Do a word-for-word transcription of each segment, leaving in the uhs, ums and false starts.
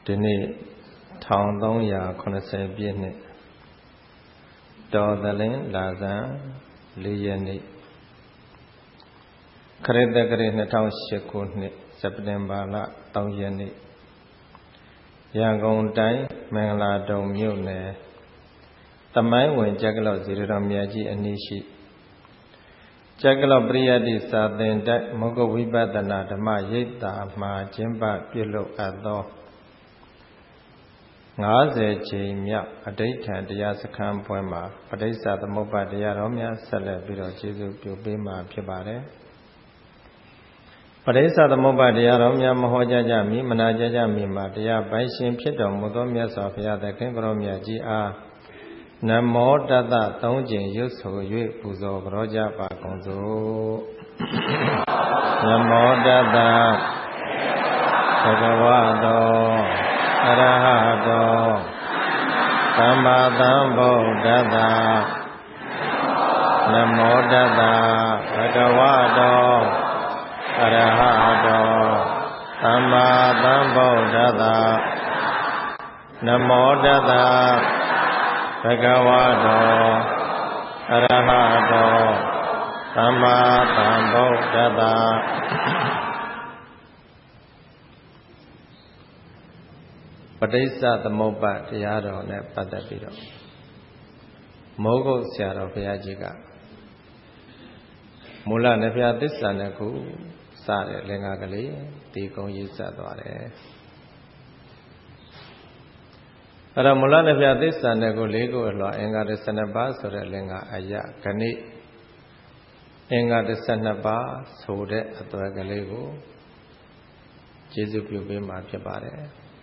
ဒီနေ့ထောင်သုံးရာခုနှစ်ဆယ်ပြည့်နှစ်တော်သလင်းလာဇန်လေးရက်နေ့ခရစ်တက္ကရာနှစ်ထောင်ရှစ်ခုနှစ်စက်တင်ဘာလသုံးရက်နေ့ရန်ကုန်တိုင်းမင်္ဂလာတုံမြို့နယ်သမိုင်းဝင်ကျက်ကလော့ဇီရတော်မြတ်ကြီးအနီးရှိကျက်ကလော့ပရိယတ္တိစာသင်တိုက်မုဂ္ဂဝိပဿနာဓမ္မရိပ်သာမှာကျင်းပပြုလုပ်အပ်သောငါးဆယ်ကြိမ်မြောက်အဋိဋ္ဌံတရားစခန်းပွဲမှာပဋိစ္စသမုပ္ပါဒတရားတော်များဆက်လက်ပြီးတော့ကျေးဇူးပြုပေးမှာဖြစ်ပါတယ်ပဋိစ္စသမုပ္ပါဒတရားတော်များမဟောကြားကြမီမနာကြားကြမီမှာတရားပိုင်ရှင်ဖြစ်တော်မူသောမြတ်စွာဘုရားသခင်ကိုရောမြတ်ကြီးအားနမောတတသုံးကျင်ရွတ်ဆို၍ပူဇော်ကြောကြပါကုန်စို့နမောတတဘဂဝတောအရဟတောသမ္မာသမ္ဗုဒ္ဓတ္တနမောတတဘဂဝတောအရဟတောသမ္မာသမ္ဗုဒ္ဓတ္တနမောတတဘဂဝတောအရဟတောသမ္မာသမ္ဗုဒ္ဓတ္တပဋိစ္စသမုပ္ပါတရားတော်နဲ့ပတ်သက်ပြီးတော့မိုးကုတ်ဆရာတော်ဘုရားကြီးကမူလနဗျာသစ္စာနဲ့ခုစတဲ့လင်္ကာကလေးဒီကုံရေးဆက်သွားတယ်အဲ့တော့မူလနဗျာသစ္စာနဲ့ခုလေးခုအလွှာအင်္ဂါ၁၂ပါးဆိုတဲ့လင်္ကာအယဂဏိအင်္ဂါ၁၂ပါးဆိုတဲ့အသွယ်ကလေးကိုကျေးဇူးပြုပေးမှာဖြစ်ပါတယ်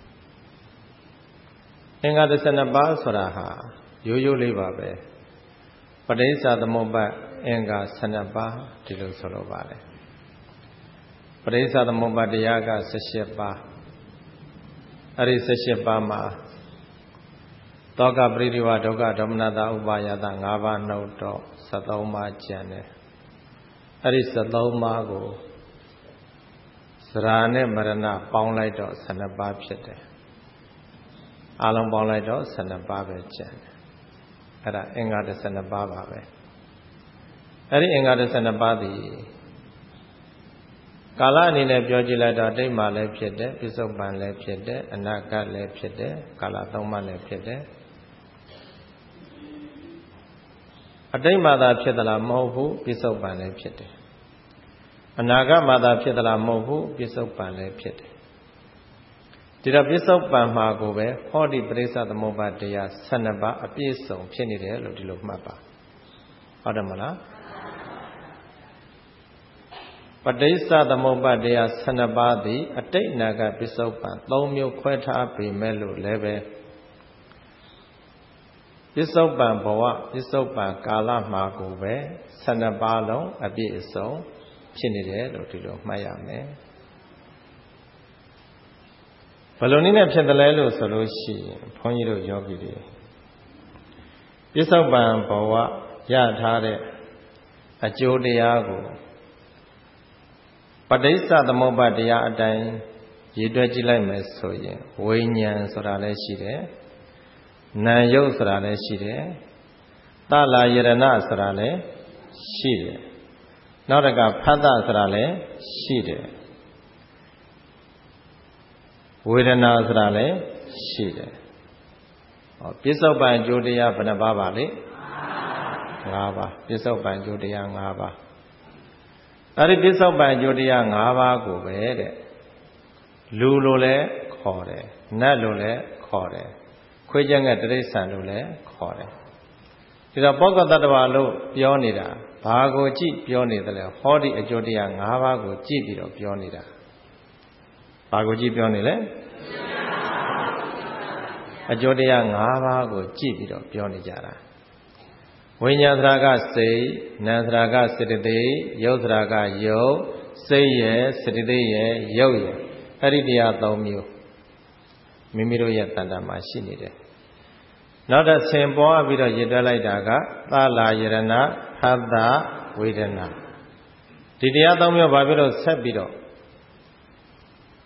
အင်္ဂါ၁၂ပါးဆိုတာဟာရိုးရိုးလေးပါပဲပဋိစ္စသမုပ္ပါအင်္ဂါ၁၂ပါးဒီလိုဆိုလိုပါတယ်ပဋိစ္စသမုပ္ပါတရားက၁၈ပါးအဲ့ဒီ၁၈ပါးမှာသောကပရိဒီဝဒုက္ခဒေါမနတာဥပါယတ၅ပါးနှုတ်တော့၁၃ပါးကျန်တယ်အဲ့ဒီ၁၃ပါးကိုသရာနဲ့မရဏပေါင်းလိုက်တော့၁၂ပါးဖြစ်တယ်အလုံးပေါင်းလိုက်တော့၁၂ပါးပဲကျန်တယ်အဲ့ဒါအင်္ဂါ၁၂ပါးပါပဲအဲ့ဒီအင်္ဂါ၁၂ပါးသည်ကာလအနေနဲ့ပြောကြည့်လိုက်တော့အတိတ်မှာလည်းဖြစ်တယ်ပစ္စုပ္ပန်လည်းဖြစ်တယ်အနာဂတ်လည်းဖြစ်တယ်ကာလသုံးပါးလည်းဖြစ်တယ်အတိတ်မှာသာဖြစ်သလားမဟုတ်ဘူးပစ္စုပ္ပန်လည်းဖြစ်တယ်အနာဂတ်မှာသာဖြစ်သလားမဟုတ်ဘူးပစ္စုပ္ပန်လည်းဖြစ်တယ်ဒီတော့ပစ္စုပ္ပန်မှာကိုပဲဟောဒီပရိစ္ဆသမုပ္ပါတရား၁၂ပါးအပြည့်စုံဖြစ်နေတယ်လို့ဒီလိုမှတ်ပါဟုတ်တယ်မလားပဋိစ္စသမုပ္ပါတရား၁၂ပါးသည်အတိတ်အနာဂတ်ပစ္စုပ္ပန်၃မျိုးခွဲထားပေမဲ့လို့လည်းပဲပစ္စုပ္ပန်ဘဝပစ္စုပ္ပန်ကာလမှာကိုပဲ၁၂ပါးလုံးအပြည့်အစုံဖြစ်နေတယ်လို့ဒီလိုမှတ်ရမယ်ဘယ်လိုနည်းနဲ့ဖြစ်တယ်လဲလို့ဆိုလို့ရှိရင်ဘုန်းကြီးတို့ယောဂီတွေပစ္စုပ္ပန်ဘဝရထားတဲ့အကျိုးတရားကိုပဋိစ္စသမုပ္ပါတရားအတိုင်းရည်တွက်ကြည့်လိုက်မယ်ဆိုရင်ဝိညာဉ်ဆိုတာလည်းရှိတယ်နာယုတ်ဆိုတာလည်းရှိတယ်သလာယရဏဆိုတာလည်းရှိတယ်နောက်တစ်ခါဖတ်တဆိုတာလည်းရှိတယ်ဝေဒနာဆိုတာလည်းရှိတယ်ဟောပစ္စုပ္ပန်ကျိုးတရားဘယ်နှပါးပါလဲ၅ပါးပစ္စုပ္ပန်ကျိုးတရား၅ပါးအဲ့ဒီပစ္စုပ္ပန်ကျိုးတရား၅ပါးကိုပဲတဲ့လူလို့လည်းခေါ်တယ်နတ်လို့လည်းခေါ်တယ်ခွေးကျက်ငှက်တိရစ္ဆာန်လို့လည်းခေါ်တယ်ဒီတော့ပုဂ္ဂတတ္တဝါလို့ပြောနေတာဘာကိုကြည့်ပြောနေတယ်လဲဟောဒီအကျိုးတရား၅ပါးကိုကြည့်ပြီးတော့ပြောနေတာဘာကိုကြည့်ပြောနေလဲအကျိုးတရား၅ပါးကိုကြည့်ပြီးတော့ပြောနေကြတာဝိညာဉ်သရာကစိတ်နာမ်သရာကစေတသိက်ရုပ်သရာကရုပ်စိတ်ရဲ့စေတသိက်ရဲ့ရုပ်ရဲ့အဲ့ဒီတရား၃မျိုးမိမိတို့ရဲ့တဏ္ဍာမှာရှိနေတယ်နောက်တစ်ဆင်ပွားပြီးတော့ရည်တွက်လိုက်တာကသလာယရဏဖတ်တဝေဒနာဒီတရား၃မျိုးဘာဖြစ်လို့ဆက်ပြီးတော့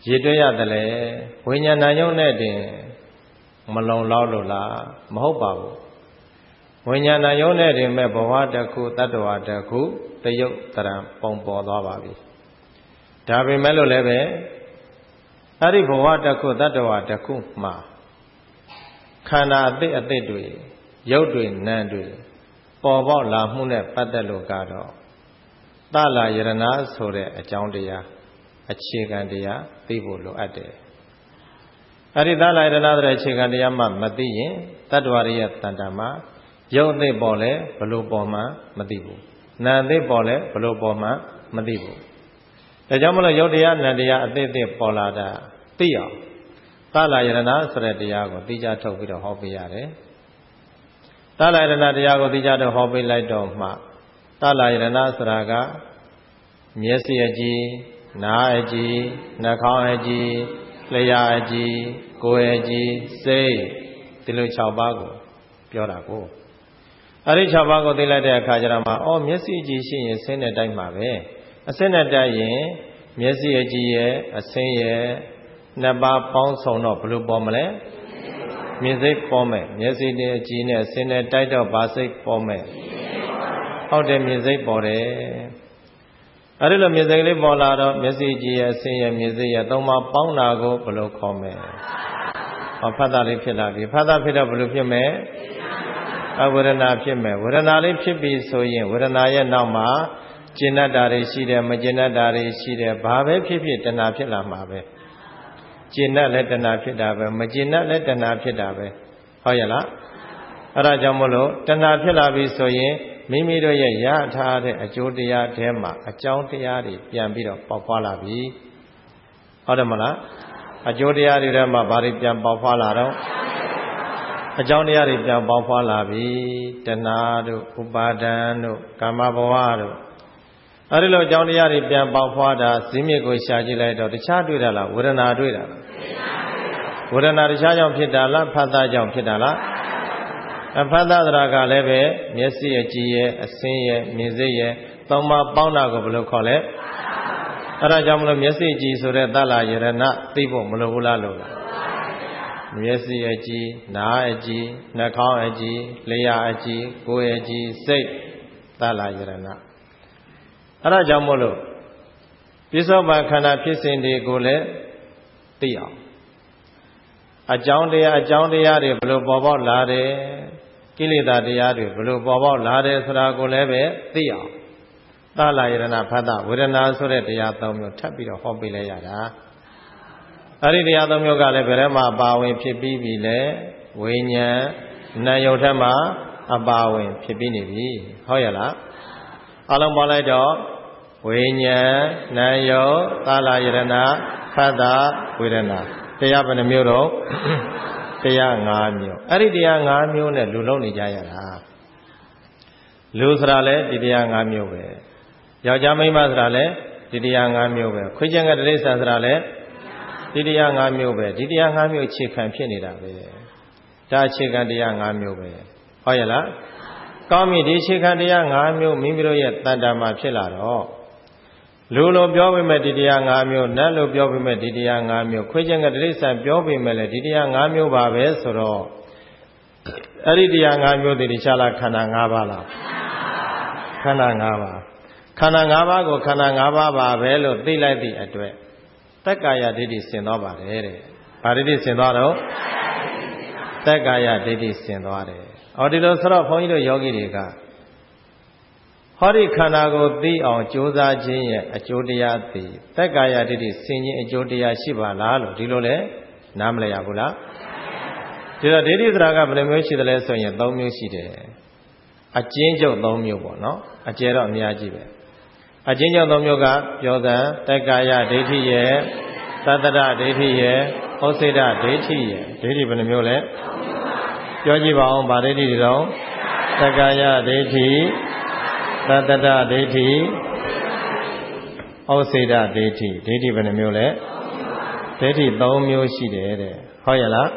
ရေတွက်ရတယ်လေဝိညာဏယုံနဲ့တင်မလုံလောက်လို့လားမဟုတ်ပါဘူးဝိညာဏယုံနဲ့တင်မဲ့ဘဝတစ်ခုတတ္တဝါတစ်ခုတယုတ်တရံပုံပေါ်သွားပါပြီဒါပေမဲ့လို့လည်းပဲအဲ့ဒီဘဝတစ်ခုတတ္တဝါတစ်ခုမှာခန္ဓာအသစ်အသစ်တွေရုပ်တွေနာမ်တွေပေါ်ပေါက်လာမှုနဲ့ပတ်သက်လို့ကတော့သလယရဏဆိုတဲ့အကြောင်းတရားအခြေခံတရားသိဖို့လိုအပ်တယ်အဲ့ဒီသလယရဏဆိုတဲ့အခြေခံတရားမှမသိရင်တတ္တဝါရဲ့တဏ္ဍာမှာရုပ်အသစ်ပေါ်လဲဘလို့ပေါ်မှမသိဘူးနာမ်အသစ်ပေါ်လဲဘလို့ပေါ်မှမသိဘူးဒါကြောင့်မလို့ရုပ်တရားနာမ်တရားအသစ်အသစ်ပေါ်လာတာသိအောင်သလယရဏဆိုတဲ့တရားကိုသိကြထုတ်ပြီးတော့ဟောပေးရတယ်သလယရဏတရားကိုသိကြတော့ဟောပေးလိုက်တော့မှသလယရဏဆိုတာကမျက်စိအကြည့်နားအကြည့်နှာခေါင်းအကြည့်လျှာအကြည့်ကိုယ်အကြည့်စိတ်ဒီလို၆ပါးကိုပြောတာကိုအဲ့ဒီ၆ပါးကိုသိလိုက်တဲ့အခါကျတော့မှအော်မျက်စိအကြည့်ရှိရင်ဆင်းတဲ့တိုက်မှာပဲအဆင်းနဲ့တိုက်ရင်မျက်စိအကြည့်ရဲ့အဆင်းရဲ့နှစ်ပါးပေါင်းစုံတော့ဘယ်လိုပေါ်မလဲမြင်စိတ်ပေါ်မယ်မျက်စိနဲ့အကြည့်နဲ့ဆင်းနဲ့တိုက်တော့ဘာစိတ်ပေါ်မယ်ဟုတ်တယ်မြင်စိတ်ပေါ်တယ်အဲ့ဒီလိုမြင်စိတ်လေးပေါ်လာတော့မျက်စိကြည့်ရဲ့အဆင်းရဲ့မြင်စိတ်ရဲ့သုံးပါးပေါင်းတာကိုဘယ်လိုခေါ်မလဲဟောဖတ်တာလေးဖြစ်လာပြီဖတ်တာဖြစ်တော့ဘယ်လိုဖြစ်မလဲအဝေဒနာဖြစ်မယ်ဝေဒနာလေးဖြစ်ပြီဆိုရင်ဝေဒနာရဲ့နောက်မှာကျဉ်တ်တာတွေရှိတယ်မကျဉ်တ်တာတွေရှိတယ်ဘာပဲဖြစ်ဖြစ်တဏှာဖြစ်လာမှာပဲကျဉ်တ်လည်းတဏှာဖြစ်တာပဲမကျဉ်တ်လည်းတဏှာဖြစ်တာပဲဟုတ်ရဲ့လားအဲ့ဒါကြောင့်မလို့တဏှာဖြစ်လာပြီဆိုရင်မိမိတို့ရဲ့ရထားတဲ့အကျိုးတရားထဲမှာအကြောင်းတရားတွေပြန်ပြီးတော့ပေါက်ဖွာလာပြီဟုတ်တယ်မလားအကျိုးတရားတွေထဲမှာဘာတွေပြန်ပေါက်ဖွာလာတော့အကြောင်းတရားတွေပြန်ပေါက်ဖွာလာပြီတဏှာတို့ဥပါဒံတို့ကာမဘဝတို့အဲဒီလိုအကြောင်းတရားတွေပြန်ပေါက်ဖွာတာဇီးမြစ်ကိုရှာကြည့်လိုက်တော့တခြားတွေ့တာလားဝေဒနာတွေ့တာလားဝေဒနာတခြားကြောင့်ဖြစ်တာလားဖတ်တာကြောင့်ဖြစ်တာလားအဖတ်တာသရကလည်းပဲမျက်စိရဲ့ကြည်ရဲ့အဆင်းရဲ့မြင်စိတ်ရဲ့သုံးပါးပေါင်းတာကိုဘယ်လိုခေါ်လဲအဲဒါကြောင့်မလို့မျက်စိကြည်ဆိုတဲ့သလယရဏသိဖို့မလိုဘူးလားလို့လားမျက်စိအကြည်နားအကြည်နှာခေါင်းအကြည်လျှာအကြည်ကိုယ်အကြည်စိတ်သလယရဏအဲဒါကြောင့်မို့လို့ပြစ္ဆောပန်ခန္ဓာဖြစ်စဉ်တွေကိုလည်းသိအောင်အကြောင်းတရားအကြောင်းတရားတွေဘယ်လိုပေါ်ပေါက်လာတယ်ကိလေသာတရားတွေဘယ်လိုပေါ်ပေါက်လာတယ်ဆိုတာကိုလည်းပဲသိအောင်သလယရဏဖတ်တာဝေဒနာဆိုတဲ့တရားသုံးမျိုးထပ်ပြီးတော့ဟောပေးလိုက်ရတာအဲ့ဒီတရားသုံးမျိုးကလည်းဘယ်ထဲမှာအပါဝင်ဖြစ်ပြီးပြီလဲဝိညာဉ်နာယုတ်ထက်မှာအပါဝင်ဖြစ်ပြီးနေပြီဟုတ်ရဲ့လားအလုံးပေါင်းလိုက်တော့ဝိညာဉ်နာယုတ်သလယရဏဖတ်တာဝေဒနာတရားဘယ်နှမျိုးတော့တရား၅မျိုးအဲ့ဒီတရား၅မျိုးနဲ့လူလုံးနေကြရတာလူဆိုတာလဲဒီတရား၅မျိုးပဲယောက်ျားမိန်းမဆိုတာလဲဒီတရား၅မျိုးပဲခွေးကျင်ကတိရစ္ဆာန်ဆိုတာလဲဒီတရား၅မျိုးပဲဒီတရား၅မျိုးအခြေခံဖြစ်နေတာပဲဒါအခြေခံတရား၅မျိုးပဲဟုတ်ရဲ့လားကောင်းပြီဒီအခြေခံတရား၅မျိုးမိမိတို့ရဲ့တဏ္ဍာမှာဖြစ်လာတော့လူလိုပြောပေမဲ့ဒီတရား၅မျိုးနတ်လိုပြောပေမဲ့ဒီတရား၅မျိုးခွေးကျင်ကတိရစ္ဆာန်ပြောပေမဲ့လည်းဒီတရား၅မျိုးပါပဲဆိုတော့အဲ့ဒီတရား၅မျိုးတည်ရှားလားခန္ဓာ၅ပါးလားခန္ဓာ၅ပါးခန္ဓာ၅ပါးကိုခန္ဓာ၅ပါးပါပဲလို့သိလိုက်သည့်အတွက်တက္ကာယဒိဋ္ဌိဆင်သွားပါတယ်တဲ့။ဘာဒိဋ္ဌိဆင်သွားတော့တက္ကာယဒိဋ္ဌိဆင်သွားတယ်။အော်ဒီလိုဆိုတော့ဘုန်းကြီးတို့ယောဂီတွေကဟောဒီခန္ဓာကိုသိအောင်ကြိုးစားခြင်းရဲ့အကျိုးတရားသိတက္ကာယဒိဋ္ဌိဆင်ခြင်းအကျိုးတရားရှိပါလားလို့ဒီလိုလဲနားမလည်ရဘူးလား။ဒီတော့ဒိဋ္ဌိသရာကဘယ်လိုမျိုးရှိသလဲဆိုရင်၃မျိုးရှိတယ်။အကျဉ်းချုပ်၃မျိုးပေါ့နော်။အကျယ်တော့အများကြီးပဲ။အချင်းကြောင့်သုံးမျိုးကပြောသံတက္ကာယဒိဋ္ဌိရဲ့သတ္တရဒိဋ္ဌိရဲ့ဩစေတဒိဋ္ဌိရဲ့ဒိဋ္ဌိဘယ်နှမျိုးလဲပြောကြည့်ပါဦးဗာဒိဋ္ဌိတွေတော့တက္ကာယဒိဋ္ဌိသတ္တရဒိဋ္ဌိဩစေတဒိဋ္ဌိဒိဋ္ဌိဘယ်နှမျိုးလဲဒိဋ္ဌိ၃မျိုးရှိတယ်တဲ့ဟုတ်ရဲ့လား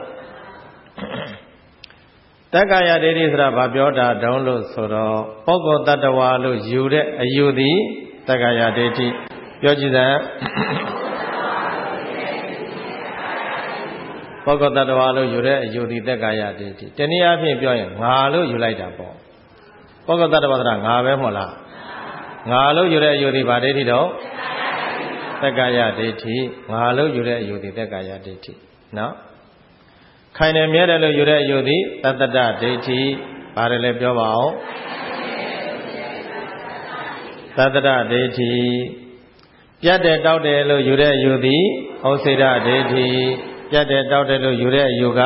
တက္ကာယဒိဋ္ဌိဆိုတာဘာပြောတာတုံးလို့ဆိုတော့ပုဂ္ဂိုလ်တ attva လို့ယူတဲ့အယူသည်တက္ကာယဒိဋ္ဌိပြောကြည့်စမ်းပုဂ္ဂိုလ်တ attva လို့ယူတဲ့အယူသည်သက်္ကာယဒိဋ္ဌိတနည်းအားဖြင့်ပြောရင်ငါလို့ယူလိုက်တာပေါ့ပုဂ္ဂိုလ်တ attva ဆိုတာငါပဲမဟုတ်လားငါလို့ယူတဲ့အယူသည်ဗာဒိဋ္ဌိတော့သက်္ကာယဒိဋ္ဌိငါလို့ယူတဲ့အယူသည်သက်္ကာယဒိဋ္ဌိနော်ခိုင်တယ်မြဲတယ်လို့ယူတဲ့အယူသည်သတ္တတဒိဋ္ဌိဘာတယ်လဲပြောပါအောင်သတ္တတဒိဋ္ဌိပြတ်တယ်တောက်တယ်လို့ယူတဲ့အယူသည်ဩစေတဒိဋ္ဌိပြတ်တယ်တောက်တယ်လို့ယူတဲ့အယူက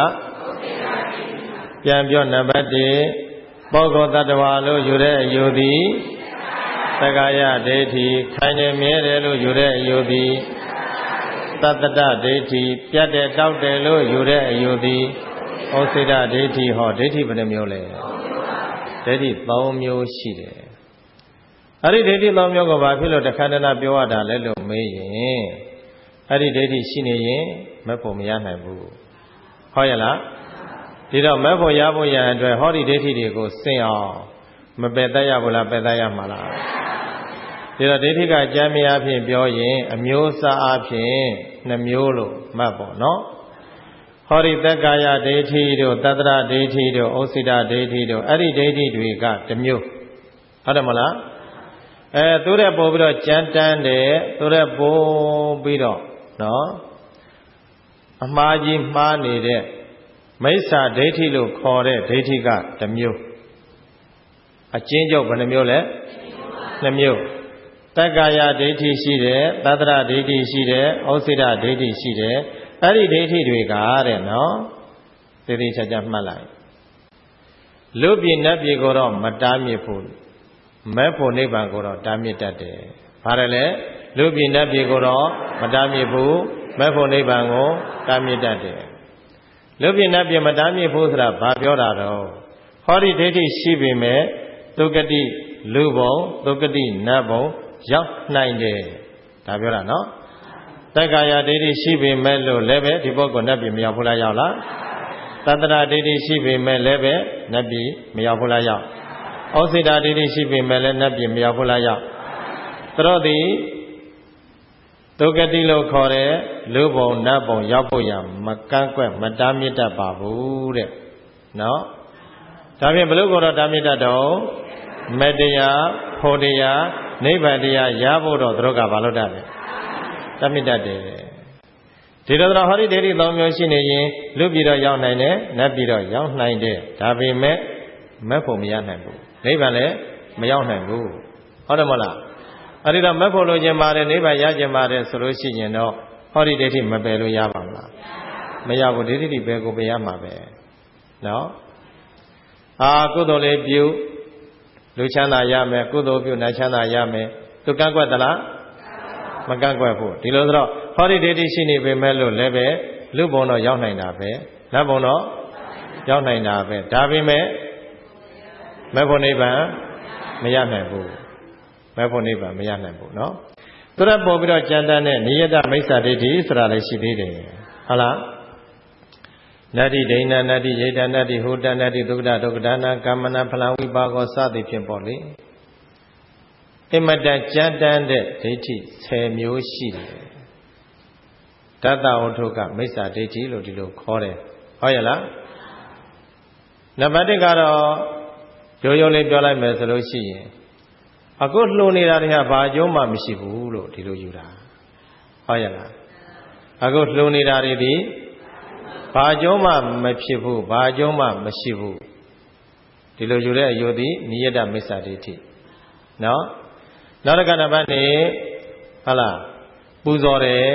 ပြန်ပြောနံပါတ်တစ်ပုဂ္ဂိုလ်တ attva လို့ယူတဲ့အယူသည်သက္ကာယဒိဋ္ဌိခိုင်တယ်မြဲတယ်လို့ယူတဲ့အယူသည်သတ္တတဒိဋ္ဌိပြတ်တယ်တောက်တယ်လို့ယူတဲ့အယူသည်ဩစေတဒိဋ္ဌိဟောဒိဋ္ဌိဘယ်နှမျိုးလဲဒိဋ္ဌိသုံးမျိုးရှိတယ်အဲ့ဒီဒိဋ္ဌိသုံးမျိုးကိုဘာဖြစ်လို့တခဏတည်းပြောရတာလဲလို့မေးရင်အဲ့ဒီဒိဋ္ဌိရှိနေရင်မက်ဖို့မရနိုင်ဘူးဟုတ်ရဲ့လားဒီတော့မက်ဖို့ရဖို့ရန်အတွက်ဟောဒီဒိဋ္ဌိတွေကိုစင်အောင်မပယ်တတ်ရဘူးလားပယ်တတ်ရမှာလားဒီတော့ဒိဋ္ဌိကကြမ်းများဖြင့်ပြောရင်အမျိုးအစားအဖြစ်နှမျိုးလို့မှတ်ပေါ့နော်ဟောဒီသက်္ကာယဒိဋ္ဌိတို့တတ္တရဒိဋ္ဌိတို့ဩစိတဒိဋ္ဌိတို့အဲ့ဒီဒိဋ္ဌိတွေကတစ်မျိုးဟုတ်တယ်မလားအဲသူတဲ့ပို့ပြီးတော့ကြမ်းတမ်းတယ်သူတဲ့ပို့ပြီးတော့နော်အမှားကြီးမှားနေတဲ့မိစ္ဆာဒိဋ္ဌိလို့ခေါ်တဲ့ဒိဋ္ဌိကတစ်မျိုးအကျဉ်းချုပ်ဘယ်နှမျိုးလဲနှစ်မျိုးတက္ကာယဒိဋ္ဌိရှိတယ်သတ္တရဒိဋ္ဌိရှိတယ်ဩစိတဒိဋ္ဌိရှိတယ်အဲ့ဒီဒိဋ္ဌိတွေကတဲ့နော်သေသေးချာချာမှတ်လိုက်လူပြည်နတ်ပြည်ကိုတော့မတားမြစ်ဘူးမဲ့ဖို့နိဗ္ဗာန်ကိုတော့တားမြစ်တတ်တယ်ဘာလဲလဲလူပြည်နတ်ပြည်ကိုတော့မတားမြစ်ဘူးမဲ့ဖို့နိဗ္ဗာန်ကိုတားမြစ်တတ်တယ်လူပြည်နတ်ပြည်မတားမြစ်ဘူးဆိုတာဘာပြောတာတော့ဟောဒီဒိဋ္ဌိရှိပေမဲ့သုဂတိလူဘုံသုဂတိနတ်ဘုံရောက်နိုင်တယ်ဒါပြောတာနော်တက္ကာယဒိဋ္ဌိရှိပေမဲ့လို့လည်းပဲဒီပုဂ္ဂိုလ်နတ်ပြည်မရောက်ဘူးလားရောက်လားသတ္တရဒိဋ္ဌိရှိပေမဲ့လည်းပဲနတ်ပြည်မရောက်ဘူးလားရောက်ဩစိတဒိဋ္ဌိရှိပေမဲ့လည်းနတ်ပြည်မရောက်ဘူးလားရောက်သူတို့သည်ဒုက္ကတိလို့ခေါ်တဲ့လူဘုံနတ်ဘုံရောက်ဖို့ရမကန့်ကွက်မတားမြစ်တတ်ပါဘူးတဲ့နော်ဒါဖြင့်ဘလို့ကိုတော့တားမြစ်တတ်တော့မတရားဖို့တရားနိဗ္ဗာန်တရားရဖို့တော့သူတို့ကဘာလို့တတ်လဲတားမြစ်တတ်တယ်ဒီလိုတော့ဟောဒီဒိဋ္ဌိသုံးမျိုးရှိနေရင်လူပြည်တော့ရောက်နိုင်တယ်နတ်ပြည်တော့ရောက်နိုင်တယ်ဒါပေမဲ့မက်ဖို့မရနိုင်ဘူးနိဗ္ဗာန်လည်းမရောက်နိုင်ဘူးဟုတ်တယ်မလားအဲ့ဒီတော့မက်ဖို့လိုချင်ပါတယ်နိဗ္ဗာန်ရချင်ပါတယ်ဆိုလို့ရှိရင်တော့ဟောဒီဒိဋ္ဌိမပယ်လို့ရပါမလားမရဘူးဒိဋ္ဌိပယ်ကိုပယ်ရမှာပဲနော်အာကုသိုလ်လေးပြုလူချမ်းသာရမယ်ကုသိုလ်ပြုနတ်ချမ်းသာရမယ်သူကန့်ကွက်သလားမကန့်ကွက်ဘူးဒီလိုဆိုတော့ဟောဒီဒိဋ္ဌိရှိနေပေမဲ့လို့လည်းပဲလူဘုံတော့ရောက်နိုင်တာပဲနတ်ဘုံတော့ရောက်နိုင်တာပဲဒါပေမဲ့မဲ့ဖို့နိဗ္ဗာန်မရနိုင်ဘူးမဲ့ဖို့နိဗ္ဗာန်မရနိုင်ဘူးเนาะသူရပေါ်ပြီးတော့ကြံတန်းတဲ့နိယတမိစ္ဆာဒိဋ္ဌိဆိုတာလည်းရှိသေးတယ်ဟုတ်လားနတ္တိဒိဏနတ္တိယိတနတ္တိဟူတနတ္တိဒုက္ခဒုက္ခဒါနကာမနာဖလံဝိပါကောစသည်ဖြင့်ပေါ့လေအမတန်ကြံတန်းတဲ့ဒိဋ္ဌိဆယ်မျိုးရှိတယ်တတ္တဝတ္ထုကမိစ္ဆာဒိဋ္ဌိလို့ဒီလိုခေါ်တယ်ဟုတ်ရဲ့လားနံပါတ်တစ်ကတော့ရိုးရိုးလေးပြောလိုက်မယ်ဆိုလို့ရှိရင်အခုလှူနေတာတွေကဘာအကျိုးမှမရှိဘူးလို့ဒီလိုယူတာဟုတ်ရဲ့လားအခုလှူနေတာတွေဒီဘာအကျိုးမှမဖြစ်ဘူးဘာအကျိုးမှမရှိဘူးဒီလိုယူတဲ့အယုတ်ဒီနိယတမိစ္ဆာဒိဋ္ဌိနော်နောက်တစ်ခါနံပါတ်နေဟုတ်လားပူဇော်တယ်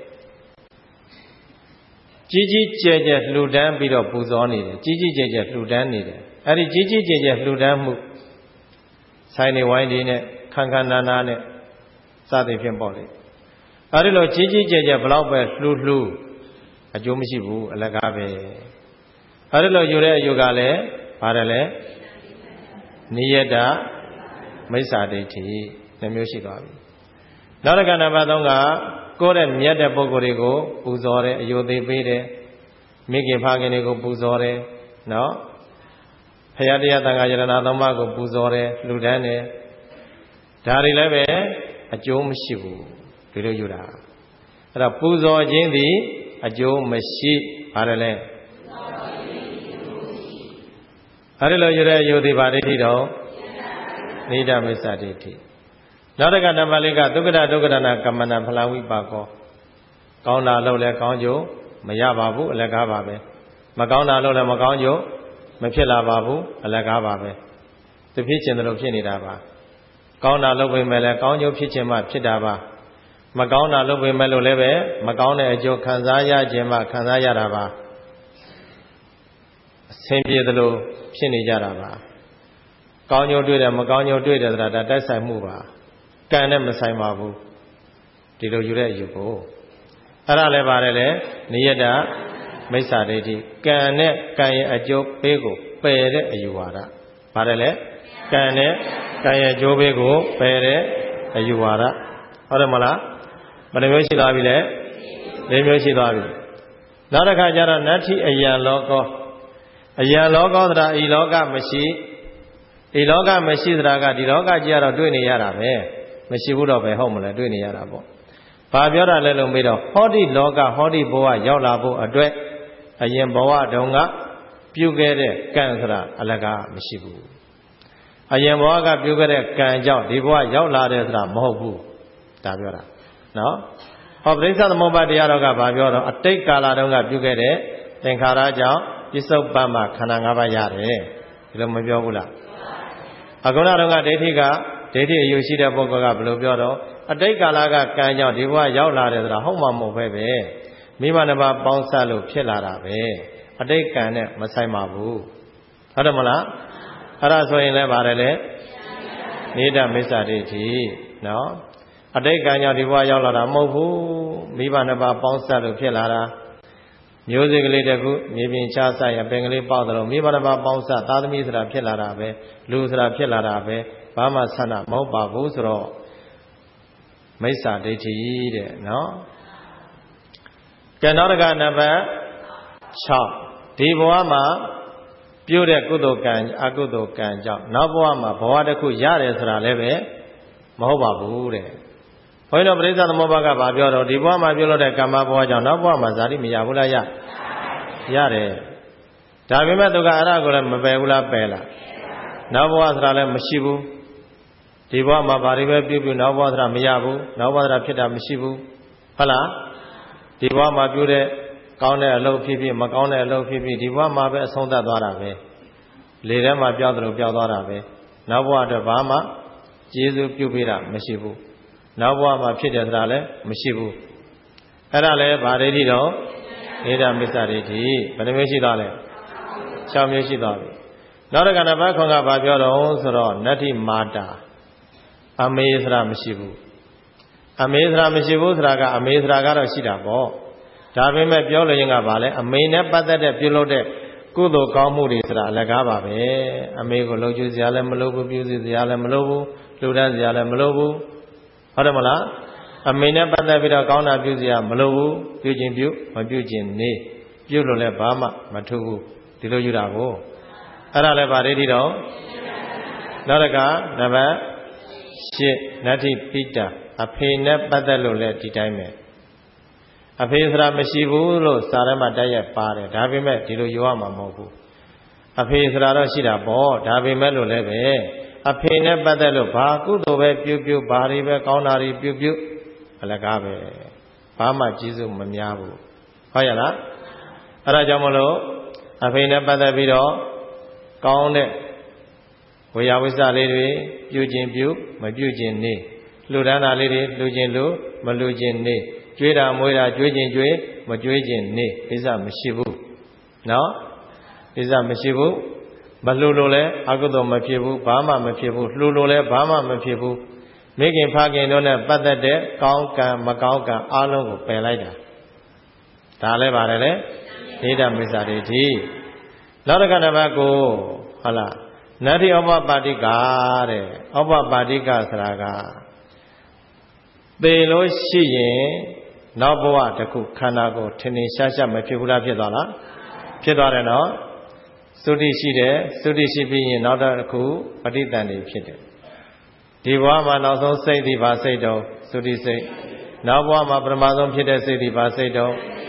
ကြီးကြီးကျယ်ကျယ်လှူဒန်းပြီးတော့ပူဇော်နေတယ်ကြီးကြီးကျယ်ကျယ်လှူဒန်းနေတယ်အဲ့ဒီကြီးကြီးကျယ်ကျယ်လှူဒန်းမှုဆိုင်နေဝိုင်းတွေနဲ့ခန်းခန်းနာနာနဲ့စသည်ဖြင့်ပေါ့လေအဲ့ဒီလိုကြီးကြီးကျယ်ကျယ်ဘလောက်ပဲလှူလှူအကျိုးမရှိဘူးအလကားပဲအဲ့ဒီလိုယူတဲ့အယူကလည်းပါတယ်လေနိယတမိစ္ဆာဒိဋ္ဌိနှမျိုးရှိသွားပြီနောက်တစ်ခါနံပါတ်သုံးကကိုယ်တဲ့မြတ်တဲ့ပုဂ္ဂိုလ်တွေကိုပူဇော်တယ်အယုသေးပေးတယ်မိခင်ဖခင်တွေကိုပူဇော်တယ်နော်ဘုရားတရားသံဃာယရဏသုံးပါးကိုပူဇော်တယ်လှူဒန်းတယ်ဒါတွေလည်းပဲအကျိုးမရှိဘူးဒီလိုယူတာအဲ့တော့ပူဇော်ခြင်းသည်အကျိုးမရှိပါတယ်လေအဲ့ဒီလိုယူတဲ့ယူသည်ဘာဒိဋ္ဌိတော့နိဒမိစ္ဆာဒိဋ္ဌိနောက်တစ်ခါနံပါတ်လေးကဒုက္ခဒဒုက္ခဒနာကမ္မနာဖလဝိပါကောကောင်းတာလို့လည်းကောင်းကျိုးမရပါဘူးအလကားပါပဲမကောင်းတာလို့လည်းမကောင်းကျိုးမဖြစ်လာပါဘူးအလကားပါပဲသူဖြစ်ခြင်းတို့ဖြစ်နေတာပါကောင်းတာလုပ်ပေမဲ့လည်းကောင်းကျိုးဖြစ်ခြင်းမှဖြစ်တာပါမကောင်းတာလုပ်ပေမဲ့လို့လည်းပဲမကောင်းတဲ့အကျိုးခံစားရခြင်းမှခံစားရတာပါအဆင်ပြေသလိုဖြစ်နေကြတာပါကောင်းကျိုးတွေ့တယ်မကောင်းကျိုးတွေ့တယ်ဆိုတာဒါတိုက်ဆိုင်မှုပါကံနဲ့မဆိုင်ပါဘူးဒီလိုယူတဲ့အယူကိုအဲ့ဒါလည်းပါတယ်လေနိယတမိစ္ဆာဒိဋ္ဌိကံနဲ့ကံရဲ့အကျိုးပေးကိုပယ်တဲ့အယူဝါဒပါတယ်လေကံနဲ့ကံရဲ့အကျိုးပေးကိုပယ်တဲ့အယူဝါဒဟုတ်တယ်မလားဘယ်နှမျိုးရှိသွားပြီလဲ၄မျိုးရှိသွားပြီနောက်တစ်ခါကျတော့နတ္ထိအယံလောကောအယံလောကောသရာဤလောကမရှိဒီလောကမရှိသရာကဒီလောကကြီးကတော့တွေ့နေရတာပဲမရှိဘူးတော့ပဲဟုတ်မလဲတွေ့နေရတာပေါ့ဘာပြောတာလဲလို့မေးတော့ဟောဒီလောကဟောဒီဘဝရောက်လာဖို့အတွက်အရင်ဘဝတုန်းကပြုခဲ့တဲ့ကံဆိုတာအလကားမရှိဘူးအရင်ဘဝကပြုခဲ့တဲ့ကံကြောင့်ဒီဘဝရောက်လာတယ်ဆိုတာမဟုတ်ဘူးဒါပြောတာနော်ဟောပရိစ္ဆေသမုပ္ပါတရားတော်ကဘာပြောတော့အတိတ်ကာလတုန်းကပြုခဲ့တဲ့သင်္ခါရကြောင့်ပစ္စုပ္ပန်မှာခန္ဓာ၅ပါးရတယ်ဒီလိုမပြောဘူးလားအခုနတော့ကဒိဋ္ဌိကဒိဋ္ဌိအယူရှိတဲ့ပုဂ္ဂိုလ်ကဘယ်လိုပြောတော့အတိတ်ကာလကကံကြောင့်ဒီဘဝရောက်လာတယ်ဆိုတာဟုတ်မှမဟုတ်ပဲပဲမိမနှစ်ပါးပေါင်းစပ်လို့ဖြစ်လာတာပဲအတိတ်ကံနဲ့မဆိုင်ပါဘူးဟုတ်တယ်မလားအဲ့ဒါဆိုရင်လည်းပါတယ်လေနိဒမိစ္ဆာဒိဋ္ဌိနော်အတိတ်ကံကြောင့်ဒီဘဝရောက်လာတာမဟုတ်ဘူးမိဘနှစ်ပါးပေါင်းစပ်လို့ဖြစ်လာတာမျိုးစေ့ကလေးတခုမြေပြင်ချဆိုင်ရပင်ကလေးပေါက်တယ်လို့မိဘတစ်ပါးပေါင်းစပ်သားသမီးဆိုတာဖြစ်လာတာပဲလူဆိုတာဖြစ်လာတာပဲဘာမှဆန္ဒမဟုတ်ပါဘူးဆိုတော့မိစ္ဆာဒိဋ္ဌိတဲ့နော်ကဲနောက်တစ်ခါနံပါတ်၆ဒီဘဝမှာပြုတဲ့ကုသိုလ်ကံအကုသိုလ်ကံကြောင့်နောက်ဘဝမှာဘဝတစ်ခုရတယ်ဆိုတာလည်းပဲမဟုတ်ပါဘူးတဲ့ဘုန်းကြီးတို့ပရိစ္ဆေသမုပ္ပါကဘာပြောတော့ဒီဘဝမှာပြုလုပ်တဲ့ကမ္မဘဝကြောင့်နောက်ဘဝမှာဇာတိမရဘူးလားရရတယ်ဒါပေမဲ့သူကအဲ့ဒါကိုလည်းမပယ်ဘူးလားပယ်လားနောက်ဘဝဆိုတာလည်းမရှိဘူးဒီဘဝမှာဘာတွေပဲပြုပြုနောက်ဘဝဆိုတာမရဘူးနောက်ဘဝဆိုတာဖြစ်တာမရှိဘူးဟုတ်လားဒီဘဝမှာပြုတဲ့ကောင်းတဲ့အလုပ်ဖြစ်ဖြစ်မကောင်းတဲ့အလုပ်ဖြစ်ဖြစ်ဒီဘဝမှာပဲအဆုံးသတ်သွားတာပဲလေထဲမှာပြောက်တယ်လို့ပြောက်သွားတာပဲနောက်ဘဝအတွက်ဘာမှကျေးဇူးပြုပေးတာမရှိဘူးနောက်ဘဝမှာဖြစ်တယ်ဆိုတာလည်းမရှိဘူးအဲ့ဒါလည်းဗာဒိဋ္ဌိတော့နိဒမိစ္ဆာဒိဋ္ဌိဘယ်နှမျိုးရှိသွားလဲ၆မျိုးရှိသွားပြီနောက်တစ်ခါနံပါတ်ခွန်ကဘာပြောတော့ဆိုတော့နတ္ထိမာတာအမေဆိုတာမရှိဘူးအမေဆိုတာမရှိဘူးဆိုတာကအမေဆိုတာကတော့ရှိတာပေါ့ဒါပေမဲ့ပြောလို့ရင်ကဘာလဲအမေနဲ့ပတ်သက်တဲ့ပြုလုပ်တဲ့ကုသိုလ်ကောင်းမှုတွေဆိုတာအလကားပါပဲအမေကိုလှုပ်ကြွစရာလည်းမလိုဘူးပြုစရာလည်းမလိုဘူးလှူဒန်းစရာလည်းမလိုဘူးဟုတ်တယ်မလားအမေနဲ့ပတ်သက်ပြီးတော့ကောင်းတာပြုစရာမလိုဘူးပြုခြင်းပြုမပြုခြင်းနေပြုလို့လည်းဘာမှမထူးဘူးဒီလိုယူတာကိုအဲ့ဒါလည်းဗာဒိဋ္ဌိတော့နောက်တစ်ခါနံပါတ်၈နတ္ထိပိတ္တအဖေနဲ့ပတ်သက်လို့လည်းဒီတိုင်းပဲအဖေဆိုတာမရှိဘူးလို့စာထဲမှာတိုက်ရိုက်ပါတယ်ဒါပေမဲ့ဒီလိုယူရမှာမဟုတ်ဘူးအဖေဆိုတာတော့ရှိတာပေါ့ဒါပေမဲ့လို့လည်းပဲအဖေနဲ့ပတ်သက်လို့ဘာကုသိုလ်ပဲပြုပြုဘာတွေပဲကောင်းတာတွေပြုပြုအလကားပဲဘာမှကျေးဇူးမများဘူးဟုတ်ရလားအဲ့ဒါကြောင့်မလို့အဖေနဲ့ပတ်သက်ပြီးတော့ကောင်းတဲ့ဝေယဝိစ္စလေးတွေပြုခြင်းပြုမပြုခြင်းနေလှူဒန်းတာလေးတွေလှူခြင်းလှူမလှူခြင်းနေကြွေးတာမွေးတာကြွေးခြင်းကြွေးမကြွေးခြင်းနေကိစ္စမရှိဘူးနော်ကိစ္စမရှိဘူးမလှူလို့လည်းအကုသိုလ်မဖြစ်ဘူးဘာမှမဖြစ်ဘူးလှူလို့လည်းဘာမှမဖြစ်ဘူးမိခင်ဖခင်တို့နဲ့ပတ်သက်တဲ့ကောင်းကံမကောင်းကံအလုံးကိုပယ်လိုက်တာဒါလည်းပါတယ်လေနိဒမိစ္ဆာဒိဋ္ဌိနောက်တစ်ခါနံပါတ်ကိုဟုတ်လားနတ္ထိဩပပါတိကတဲ့ဩပပါတိကဆိုတာကသေလို့ရှိရင်နောက်ဘဝတစ်ခုခန္ဓာကိုယ်ထင်ထင်ရှားရှားမဖြစ်ဘူးလားဖြစ်သွားလားဖြစ်သွားတယ်နော်သုတိရှိတယ်သုတိရှိပြီးရင်နောက်တစ်ခုပဋိသန္ဓေဖြစ်တယ်ဒီဘဝမှာနောက်ဆုံးစိတ်ဒီပါစိတ်တော့သုတိစိတ်နောက်ဘဝမှာပထမဆုံးဖြစ်တဲ့စိတ်ဒီပါစိတ်တော့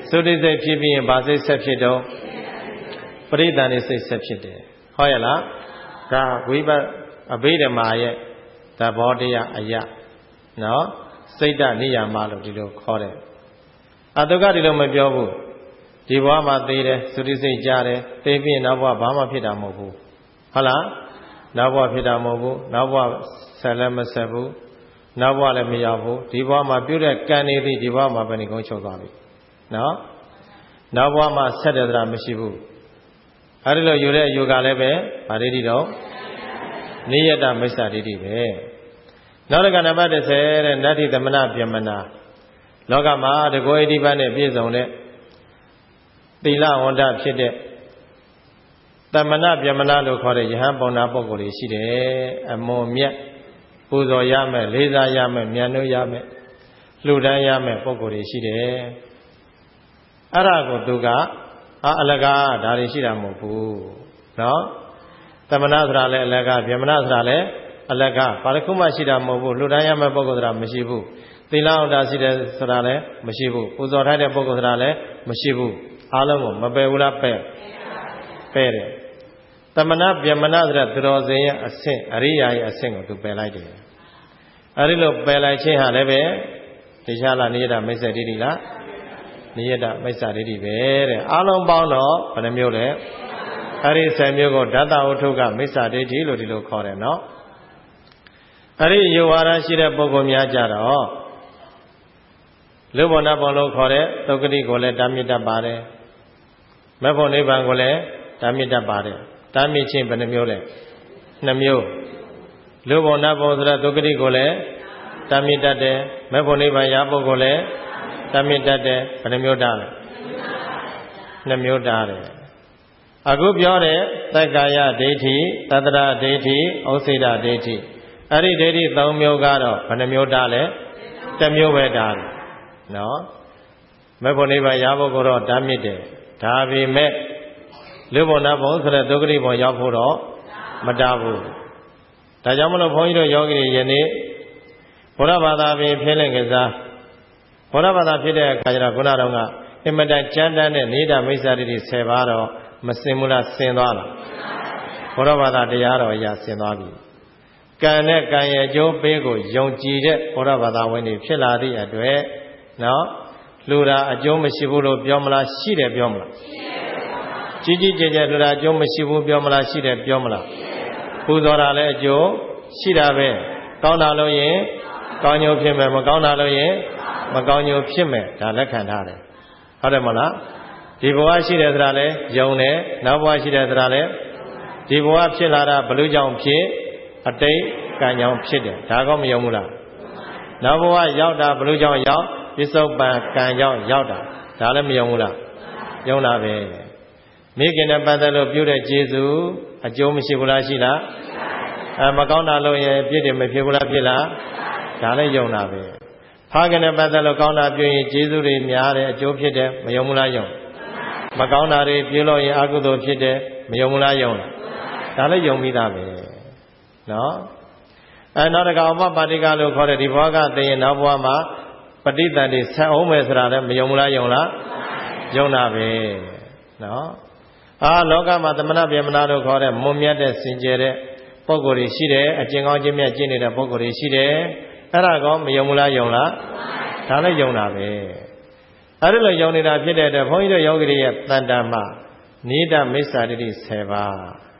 သုတိစိတ်ဖြစ်ပြီးရင်ဘာစိတ်ဆက်ဖြစ်တော့ပရိသန္တိစိတ်ဆက်ဖြစ်တယ်ဟုတ်ရဲ့လားဒါဝိပဿအဘိဓမ္မာရဲ့သဘောတရားအရာနော်စိတ်တနိယာမလို့ဒီလိုခေါ်တယ်အတုကဒီလိုမပြောဘူးဒီဘဝမှာသိတယ်သုတိစိတ်ကြားတယ်သိပြီးနောက်ဘဝဘာမှဖြစ်တာမဟုတ်ဘူးဟုတ်လားနောက်ဘဝဖြစ်တာမဟုတ်ဘူးနောက်ဘဝဆက်လည်းမဆက်ဘူးနောက်ဘဝလည်းမရောက်ဘူးဒီဘဝမှာပြုတဲ့ကံနေသည်ဒီဘဝမှာပဲနေကုန်းချုပ်သွားပြီနော်နောက်ဘဝမှာဆက်တယ်ဆိုတာမရှိဘူးအဲဒီလိုယူတဲ့ယူကလည်းပဲဗာဒိဋ္ဌိတော့နိယတမိစ္ဆာဒိဋ္ဌိပဲနောက်တစ်ခါနံပါတ်တစ်ဆယ်တဲ့နတ္တိသမဏပြမနာလောကမှာတကောဣတိပတ်နဲ့ပြည့်စုံတဲ့သီလဝန္တဖြစ်တဲ့သမဏပြမနာလို့ခေါ်တဲ့ယဟန်ပုံနာပုဂ္ဂိုလ်တွေရှိတယ်အမွန်မြတ်ပူဇော်ရမယ်လေးစားရမယ်မြတ်လို့ရမယ်လှူဒန်းရမယ်ပုဂ္ဂိုလ်တွေရှိတယ်အဲ့ဒါကိုသူကအအလကားဒါတွေရှိတာမဟုတ်ဘူးနော်သမဏဆိုတာလည်းအလကားပြမနာဆိုတာလည်းအလကားဘာတစ်ခုမှရှိတာမဟုတ်ဘူးလှူဒန်းရမယ်ပုဂ္ဂိုလ်ဆိုတာမရှိဘူးသီလဝန္တာရှိတယ်ဆိုတာလည်းမရှိဘူးပူဇော်ထားတဲ့ပုဂ္ဂိုလ်ဆိုတာလည်းမရှိဘူးအားလုံးကိုမပယ်ဘူးလားပယ်ပယ်တယ်သမဏပြမနာဆိုတဲ့သူတော်စင်ရဲ့အဆင့်အရိယာရဲ့အဆင့်ကိုသူပယ်လိုက်တယ်အဲဒီလိုပယ်လိုက်ခြင်းဟာလည်းပဲတရားလားနိယတမိစ္ဆာဒိဋ္ဌိလားနိယတမိစ္ဆာဒိဋ္ဌိပဲတဲ့အားလုံးပေါင်းတော့ဘယ်နှမျိုးလဲအဲဒီဆယ်မျိုးကိုဓာတဝတ္ထုကမိစ္ဆာဒိဋ္ဌိလို့ဒီလိုခေါ်တယ်နော်အဲဒီယောဝါဒရှိတဲ့ပုဂ္ဂိုလ်များကြတော့လူဘောနာဘောလို့ခေါ်တဲ့သုက္ကတိကိုလည်းတာမြစ်တတ်ပါတယ်မေဖို့နိဗ္ဗာန်ကိုလည်းတာမြစ်တတ်ပါတယ်တာမြစ်ခြင်းဘယ်နှမျိုးလဲနှစ်မျိုးလူဘောနာဘောဆိုတဲ့သုက္ကတိကိုလည်းတာမြစ်တတ်တယ်မေဖို့နိဗ္ဗာန်ရပုဂ္ဂိုလ်လည်းတာမြစ်တတ်တယ်ဘယ်နှမျိုးတာလဲနှစ်မျိုးတာတယ်အခုပြောတဲ့သက္ကာယဒိဋ္ဌိသတ္တရဒိဋ္ဌိဩစိဒဒိဋ္ဌိအဲ့ဒီဒိဋ္ဌိသုံးမျိုးကတော့ဘယ်နှမျိုးတာလဲတစ်မျိုးပဲတာတယ်နော်မေဖို့နိဗ္ဗာန်ရဖို့ကိုတော့တားမြစ်တယ်ဒါပေမဲ့လူဘုံနာဘုံဆိုတဲ့ဒုက္ခတိဘုံရောက်ဖို့တော့မတားဘူးဒါကြောင့်မလို့ဘုန်းကြီးတို့ယောဂီတွေယနေ့ဘုရားဘာသာပြင်ဖြစ်လင့်ကစားဘုရားဘာသာဖြစ်တဲ့အခါကျတော့ခုနကတော့ကအင်မတန်ကြမ်းတမ်းတဲ့နိဒာမိစ္ဆာဒိဋ္ဌိဆယ်ပါးတော့မစင်ဘူးလားစင်သွားလားဘုရားဘာသာတရားတော်အရာစင်သွားပြီကံနဲ့ကံရဲ့အကျိုးပေးကိုယုံကြည်တဲ့ဘုရားဘာသာဝင်တွေဖြစ်လာသည့်အတွက်နော်လူတာအကျိုးမရှိဘူးလို့ပြောမလားရှိတယ်ပြောမလားရှိတယ်ကြီးကြီးကျယ်ကျယ်လူတာအကျိုးမရှိဘူးပြောမလားရှိတယ်ပြောမလားပူဇော်တာလည်းအကျိုးရှိတာပဲကောင်းတာလို့ရင်ကောင်းကျိုးဖြစ်မယ်မကောင်းတာလို့ရင်မကောင်းကျိုးဖြစ်မယ်ဒါလက်ခံထားတယ်ဟုတ်တယ်မလားဒီဘဝရှိတယ်ဆိုတာလည်းယုံတယ်နောက်ဘဝရှိတယ်ဆိုတာလည်းဒီဘဝဖြစ်လာတာဘလို့ကြောင့်ဖြစ်အတိတ်ကံကြောင့်ဖြစ်တယ်ဒါကောမယုံဘူးလားနောက်ဘဝရောက်တာဘလို့ကြောင့်ရောက်ပစ္စုပန်ကံကြောင့်ရောက်တာဒါလည်းမယုံဘူးလားယုံတာပဲမိခင်နဲ့ပတ်သက်လို့ပြုတဲ့ကျေးဇူးအကျိုးမရှိဘူးလားရှိလားအဲမကောင်းတာလို့ရင်ပြည့်တယ်မဖြစ်ဘူးလားဖြစ်လားဒါလည်းယုံတာပဲဖခင်နဲ့ပတ်သက်လို့ကောင်းတာပြုရင်ကျေးဇူးတွေများတယ်အကျိုးဖြစ်တယ်မယုံဘူးလားယုံမကောင်းတာတွေပြုလို့ရင်အကုသိုလ်ဖြစ်တယ်မယုံဘူးလားယုံလားဒါလည်းယုံပြီးသားပဲနော်အဲနောက်တစ်ခါဥပပါတိကလို့ခေါ်တဲ့ဒီဘဝကသိရင်နောက်ဘဝမှာပဋိသန္ဓေဆက်အောင်မယ်ဆိုတာလည်းမယုံဘူးလားယုံလားယုံတာပဲနော်အာလောကမှာသမဏဗေမနာတို့ခေါ်တဲ့မွန်မြတ်တဲ့စင်ကြယ်တဲ့ပုဂ္ဂိုလ်တွေရှိတယ်အကျင့်ကောင်းခြင်းမြတ်ကျင့်နေတဲ့ပုဂ္ဂိုလ်တွေရှိတယ်အဲ့ဒါကောမယုံဘူးလားယုံလားဒါလည်းယုံတာပဲအဲ့ဒါလိုယုံနေတာဖြစ်တဲ့အတွက်ဘုန်းကြီးတို့ယောဂီတွေရဲ့တန်တမှာနိဒမိစ္ဆာဒိဋ္ဌိဆယ်ပါး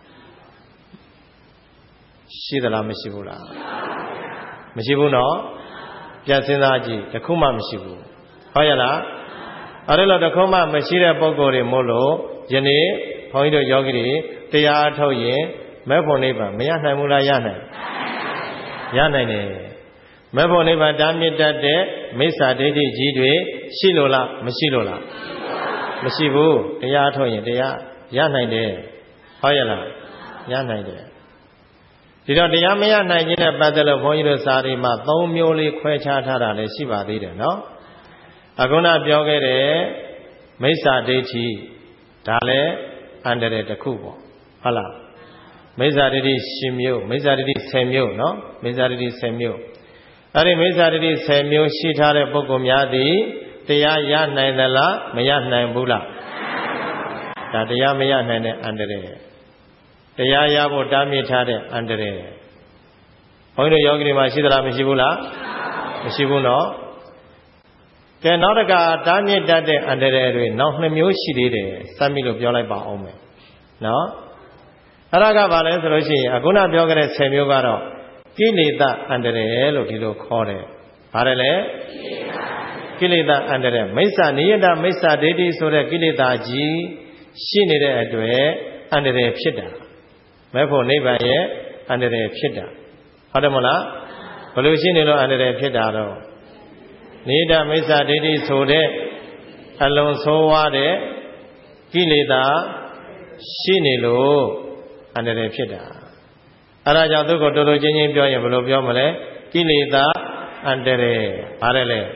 ရှိသလားမရှိဘူးလားမရှိဘူးနော်ပြန်စဉ်းစားကြည့်တခုမှမရှိဘူးဟုတ်ရဲ့လားအဲ့ဒါလိုတခုမှမရှိတဲ့ပုဂ္ဂိုလ်တွေမို့လို့ယနေ့ဘုန်းကြီးတို့ယောဂီတွေတရားအထုတ်ရင်မေဖို့နိဗ္ဗာန်မရနိုင်ဘူးလားရနိုင်ရနိုင်တယ်မေဖို့နိဗ္ဗာန်တားမြစ်တတ်တဲ့မိစ္ဆာဒိဋ္ဌိကြီးတွေရှိလို့လားမရှိလို့လားမရှိဘူးတရားအထုတ်ရင်တရားရနိုင်တယ်ဟုတ်ရဲ့လားရနိုင်တယ်ဒီတော့တရားမရနိုင်ခြင်းနဲ့ပတ်သက်လို့ဘုန်းကြီးတို့စာရီမှာသုံးမျိုးလေးခွဲခြားထားတာလည်းရှိပါသေးတယ်နော်အခုနပြောခဲ့တဲ့မိစ္ဆာဒိဋ္ဌိဒါလည်းအန္တရာယ်တစ်ခုပေါ့ဟုတ်လားမိစ္ဆာဒိဋ္ဌိရှင်မျိုးမိစ္ဆာဒိဋ္ဌိဆယ်မျိုးနော်မိစ္ဆာဒိဋ္ဌိဆယ်မျိုးအဲ့ဒီမိစ္ဆာဒိဋ္ဌိဆယ်မျိုးရှိထားတဲ့ပုဂ္ဂိုလ်များသည်တရားရနိုင်သလားမရနိုင်ဘူးလားဒါတရားမရနိုင်တဲ့အန္တရာယ်တရားရဖို့တားမြစ်ထားတဲ့အန္တရာယ်ဘုန်းကြီးတို့ယောဂီတွေမှာရှိသလားမရှိဘူးလားမရှိဘူးနော်ကဲနောက်တစ်ခါတားမြစ်တတ်တဲ့အန္တရာယ်တွေနောက်နှစ်မျိုးရှိသေးတယ်စမ်းပြီလို့ပြောလိုက်ပါအောင်မယ်နော်အဲ့ဒါကဘာလဲဆိုလို့ရှိရင်အခုနပြောခဲ့တဲ့ဆယ်မျိုးကတော့ကိလေသာအန္တရာယ်လို့ဒီလိုခေါ်တယ်ဘာလဲလဲကိလေသာအန္တရာယ်မိစ္ဆာနိယတမိစ္ဆာဒိဋ္ဌိဆိုတဲ့ကိလေသာကြီးရှိနေတဲ့အတွက်အန္တရာယ်ဖြစ်တာမဲ့ဖို့နိဗ္ဗာန်ရဲ့အန္တရာယ်ဖြစ်တာဟုတ်တယ်မဟုတ်လားဘယ်လိုရှိနေလို့အန္တရာယ်ဖြစ်တာတော့နိယတမိစ္ဆာဒိဋ္ဌိဆိုတဲ့အလွန်ဆိုးဝါးတဲ့ကိလေသာရှိနေလို့အန္တရာယ်ဖြစ်တာအဲဒါကြောင့်သူ့ကိုတော်တော်ချင်းချင်းပြောရင်ဘယ်လိုပြောမလဲကိလေသာအန္တရာယ်ဘာလဲလဲ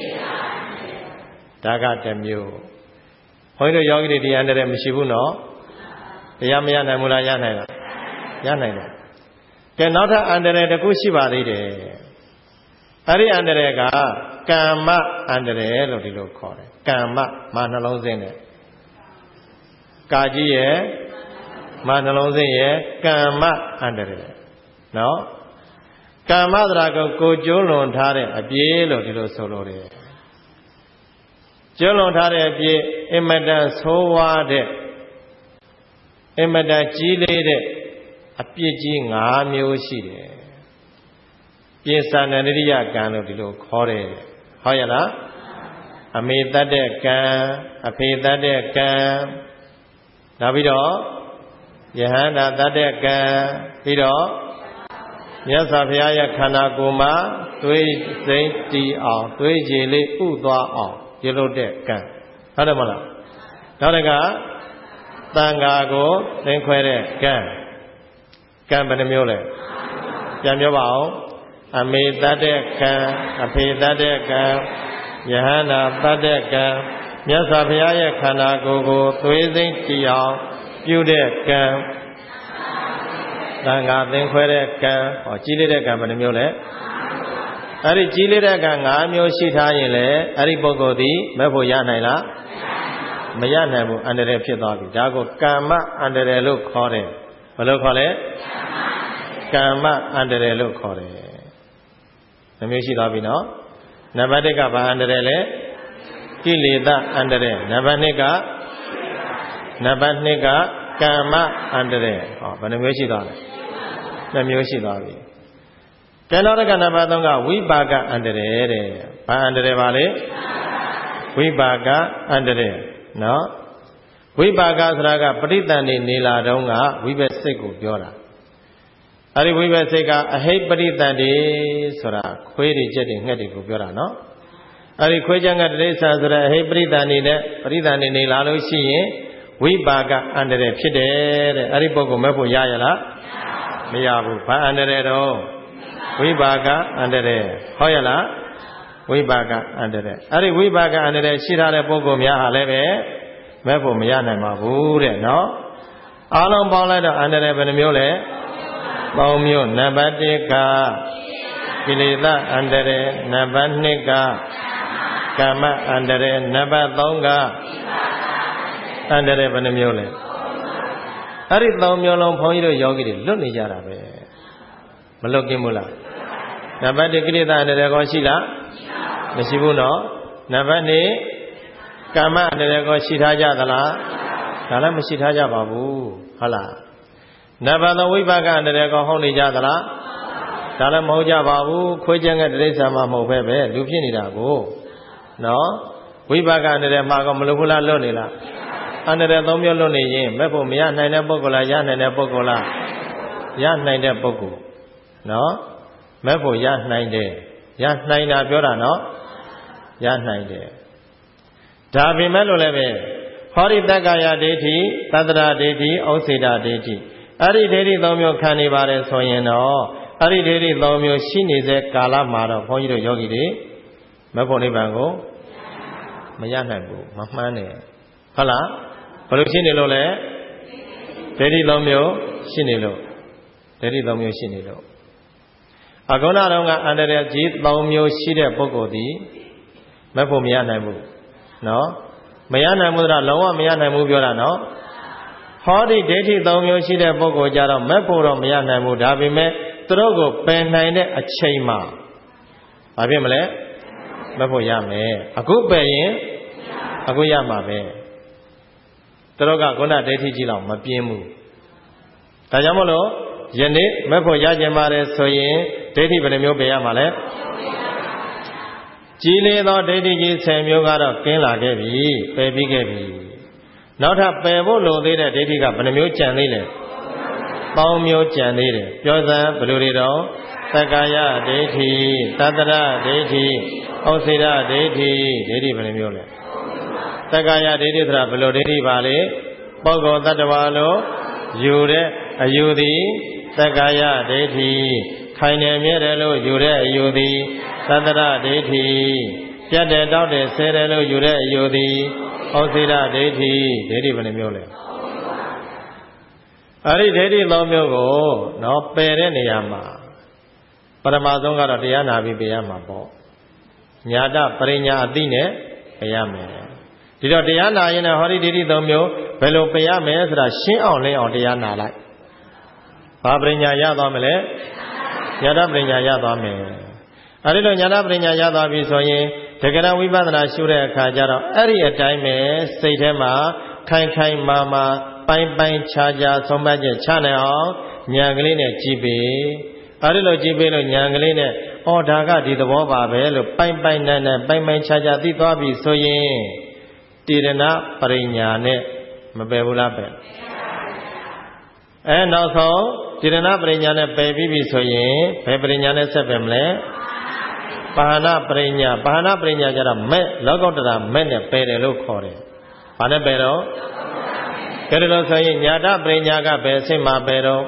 ဒါကတစ်မျိုးဘုန်းကြီးတို့ယောဂီတွေဒီအန္တရာယ်မရှိဘူးနော်တရားမရနိုင်ဘူးလားရနိုင်လားရနိုင်တယ်ကဲနောက်ထပ်အန္တရာယ်တစ်ခုရှိပါသေးတယ်အဲ့ဒီအန္တရာယ်ကကမ္မအန္တရာယ်လို့ဒီလိုခေါ်တယ်ကမ္မမာနှလုံးသွင်းတယ်ကာကြီးရဲ့မာနှလုံးသွင်းရဲ့ကမ္မအန္တရာယ်နော်ကမ္မသရာကိုကိုကျွလွန်ထားတဲ့အပြည့်လို့ဒီလိုဆိုလိုတယ်ကျွလွန်ထားတဲ့အပြည့်အင်မတန်ဆိုးဝါးတဲ့အင်မတန်ကြီးလေးတဲ့အပြစ်ကြီး၅မျိုးရှိတယ်ပြင်စာနန္ဒရိယကံလို့ဒီလိုခေါ်တယ်ဟုတ်ရဲ့လားအမေတတ်တဲ့ကံအဖေတတ်တဲ့ကံနောက်ပြီးတော့ယဟန္တာတတ်တဲ့ကံပြီးတော့မြတ်စွာဘုရားရဲ့ခန္ဓာကိုယ်မှာတွေးစိမ့်တည်အောင်တွေးကြည်လေးဥသွားအောင်ပြုလုပ်တဲ့ကံဟုတ်တယ်မလားနောက်တစ်ခါသံဃာကိုသင်ခွဲတဲ့ကံကံဘယ်နှမျိုးလဲပြန်ပြောပါအောင်အမေတတ်တဲ့ကံအဖေတတ်တဲ့ကံယဟန္တာတတ်တဲ့ကံမြတ်စွာဘုရားရဲ့ခန္ဓာကိုယ်ကိုသွေးစိမ့်တည်အောင်ပြုတဲ့ကံသံဃာသင်ခွဲတဲ့ကံဟောကြီးလေးတဲ့ကံဘယ်နှမျိုးလဲအဲ့ဒီကြီးလေးတဲ့ကံ၅မျိုးရှိထားရင်လေအဲ့ဒီပုဂ္ဂိုလ်ဒီမဲ့ဖို့ရနိုင်လားမရနိုင်ဘူးအန္တရာယ်ဖြစ်သွားပြီဒါကိုကမ္မအန္တရာယ်လို့ခေါ်တယ်ဘယ်လိုခေါ်လဲကမ္မအန္တရာယ်လို့ခေါ်တယ်နှမျိုးရှိသွားပြီနော်နံပါတ်၁ကဘာအန္တရာယ်လဲကိလေသာအန္တရာယ်နံပါတ်၂ကနံပါတ်၂ကကမ္မအန္တရာယ်ဟောဘယ်နှမျိုးရှိသွားလဲနှမျိုးရှိသွားပြီကျန်တော့ကနံပါတ်၃ကဝိပါကအန္တရာယ်တဲ့ဘာအန္တရာယ်ပါလဲဝိပါကအန္တရာယ်နော်ဝိပါကဆိုတာကပဋိသန္ဓေနေလာတုန်းကဝိဘက်စိတ်ကိုပြောတာအဲ့ဒီဝိဘက်စိတ်ကအဟိပဋိသန္ဓေဆိုတာခွေးတွေကြက်တွေငှက်တွေကိုပြောတာနော်အဲ့ဒီခွေးကြက်ငှက်တိရစ္ဆာန်ဆိုတဲ့အဟိပဋိသန္ဓေနဲ့ပဋိသန္ဓေနေလာလို့ရှိရင်ဝိပါကအန္တရာယ်ဖြစ်တယ်တဲ့အဲ့ဒီပုဂ္ဂိုလ်မဲ့ဖို့ရရလားမရဘူးဘာအန္တရာယ်တော့ဝိပါကအန္တရာယ်ဟောရလားဝိပါကအန္တရာယ်အဲ့ဒီဝိပါကအန္တရာယ်ရှိထားတဲ့ပုဂ္ဂိုလ်များဟာလည်းပဲမဲ့ဖို့မရနိုင်ပါဘူးတဲ့နော်အားလုံးပေါင်းလိုက်တော့အန္တရာယ်ဘယ်နှမျိုးလဲသုံးမျိုးနံပါတ်၁ကကိလေသာအန္တရာယ်နံပါတ်၂ကကမ္မအန္တရာယ်နံပါတ်၃ကအန္တရာယ်ဘယ်နှမျိုးလဲအဲ့ဒီသုံးမျိုးလုံးဘုန်းကြီးတို့ယောဂီတွေလွတ်နေကြတာပဲမလွတ်กินဘူးလားနံပါတ်၁ကိလေသာအန္တရာယ်ကောရှိလားမရှိဘူးနော်နံပါတ်၂ကမ္မအန္တရာယ်ကောရှိထားကြသလားဒါလည်းမရှိထားကြပါဘူးဟုတ်လားနံပါတ်၃ဝိပါကအန္တရာယ်ကောဟုတ်နေကြသလားဒါလည်းမဟုတ်ကြပါဘူးခွေးကျန်တဲ့တိရစ္ဆာန်မှမဟုတ်ပဲပဲလူဖြစ်နေတာကိုနော်ဝိပါကအန္တရာယ်မှာကောမလို့ဘူးလားလွတ်နေလားအန္တရာယ်သုံးမျိုးလွတ်နေရင်မဲ့ဖို့မရနိုင်တဲ့ပုဂ္ဂိုလ်လားရနိုင်တဲ့ပုဂ္ဂိုလ်လားရနိုင်တဲ့ပုဂ္ဂိုလ်နော်မဲ့ဖို့ရနိုင်တယ်ရနိုင်တာပြောတာနော်ရနိုင်တယ်ဒါပေမဲ့လို့လည်းပဲဟောဒီတက္ကာယဒိဋ္ဌိသတ္တရဒိဋ္ဌိဩစေတဒိဋ္ဌိအဲ့ဒီဒိဋ္ဌိသုံးမျိုးခံနေပါတယ်ဆိုရင်တော့အဲ့ဒီဒိဋ္ဌိသုံးမျိုးရှိနေတဲ့ကာလမှာတော့ဘုန်းကြီးတို့ယောဂီတွေမဲ့ဖို့နိဗ္ဗာန်ကိုမရနိုင်ဘူးမမှန်းနဲ့ဟုတ်လားဘယ်လိုရှိနေလို့လဲဒိဋ္ဌိသုံးမျိုးရှိနေလို့ဒိဋ္ဌိသုံးမျိုးရှိနေလို့အကုဏတော်ကအန္တရာယ်ကြီးသုံးမျိုးရှိတဲ့ပုဂ္ဂိုလ်သည်မဲ့ဖို့မရနိုင်ဘူးနော်မရနိုင်ဘူးဆိုတာလုံးဝမရနိုင်ဘူးပြောတာနော်ဟောဒီဒိဋ္ဌိသုံးမျိုးရှိတဲ့ပုဂ္ဂိုလ်ကြတော့မဲ့ဖို့တော့မရနိုင်ဘူးဒါပေမဲ့သူတို့ကိုပယ်နိုင်တဲ့အချိန်မှာဘာဖြစ်မလဲမဲ့ဖို့ရမယ်အခုပယ်ရင်အခုရမှာပဲသူတို့ကခုနဒိဋ္ဌိကြီးလောက်မပြင်းဘူးဒါကြောင့်မလို့ယနေ့မဲ့ဖို့ရကြပါတယ်ဆိုရင်ဒိဋ္ဌိဘယ်နှမျိုးပယ်ရမှာလဲကြီးလေသောဒိဋ္ဌိကြီးဆယ်မျိုးကတော့ကင်းလာခဲ့ပြီပယ်ပြီးခဲ့ပြီနောက်ထပ်ပယ်ဖို့လိုသေးတဲ့ဒိဋ္ဌိကဘယ်နှမျိုးကြံသေးလဲပေါင်းမျိုးကြံသေးတယ်ပြောစမ်းဘယ်လိုတွေတော့သက္ကာယဒိဋ္ဌိတတ္တရဒိဋ္ဌိဩစေရဒိဋ္ဌိဒိဋ္ဌိဘယ်နှမျိုးလဲသက္ကာယဒိဋ္ဌိဆိုတာဘယ်လိုဒိဋ္ဌိပါလဲပုဂ္ဂိုလ်တ attva လို့ယူတဲ့အယူသည်သက္ကာယဒိဋ္ဌိခိုင်နေမြဲတယ်လို့ယူတဲ့အယူသည်သတ္တရဒိဋ္ဌိပြတ်တယ်တောက်တယ်ဆဲတယ်လို့ယူတဲ့အယူသည်ဩစေရဒိဋ္ဌိဒိဋ္ဌိဘယ်နှမျိုးလဲအဲ့ဒီဒိဋ္ဌိသုံးမျိုးကိုနော်ပယ်တဲ့နေရာမှာပရမဆုံးကတော့တရားနာပြီးပယ်ရမှာပေါ့ညာတပရိညာအတိနဲ့ပယ်ရမယ်ဒီတော့တရားနာရင်လည်းဟောဒီဒိဋ္ဌိသုံးမျိုးဘယ်လိုပယ်ရမယ်ဆိုတာရှင်းအောင်လင်းအောင်တရားနာလိုက်ဘာပရိညာရသွားမလဲညာတပရိညာရသွားမယ်အဲဒီတော့ညာတပရိညာရသွားပြီဆိုရင်တကယ်ဝိပဿနာရှုတဲ့အခါကျတော့အဲ့ဒီအတိုင်းပဲစိတ်ထဲမှာခိုင်ခိုင်မာမာပိုင်းပိုင်းခြားခြားဆုံးဖြတ်ချက်ချနိုင်အောင်ဉာဏ်ကလေးနဲ့ကြည့်ပေးအဲဒီလိုကြည့်ပေးလို့ဉာဏ်ကလေးနဲ့ဩဒါကဒီသဘောပါပဲလို့ပိုင်းပိုင်းနဲ့နဲ့ပိုင်းပိုင်းခြားခြားသိသွားပြီဆိုရင်တိရဏပရိညာနဲ့မပယ်ဘူးလားပဲအဲနောက်ဆုံးတိရဏပရိညာနဲ့ပယ်ပြီးပြီဆိုရင်ဘယ်ပရိညာနဲ့ဆက်ပယ်မလဲပါဏပရိညာပါဏပရိညာကျတော့မဲ့လောကုတ္တရာမဲ့နဲ့ပယ်တယ်လို့ခေါ်တယ်ဘာနဲ့ပယ်တော့ကဲလို့ဆိုရင်ညာတပရိညာကဘယ်အဆင့်မှာပယ်တော့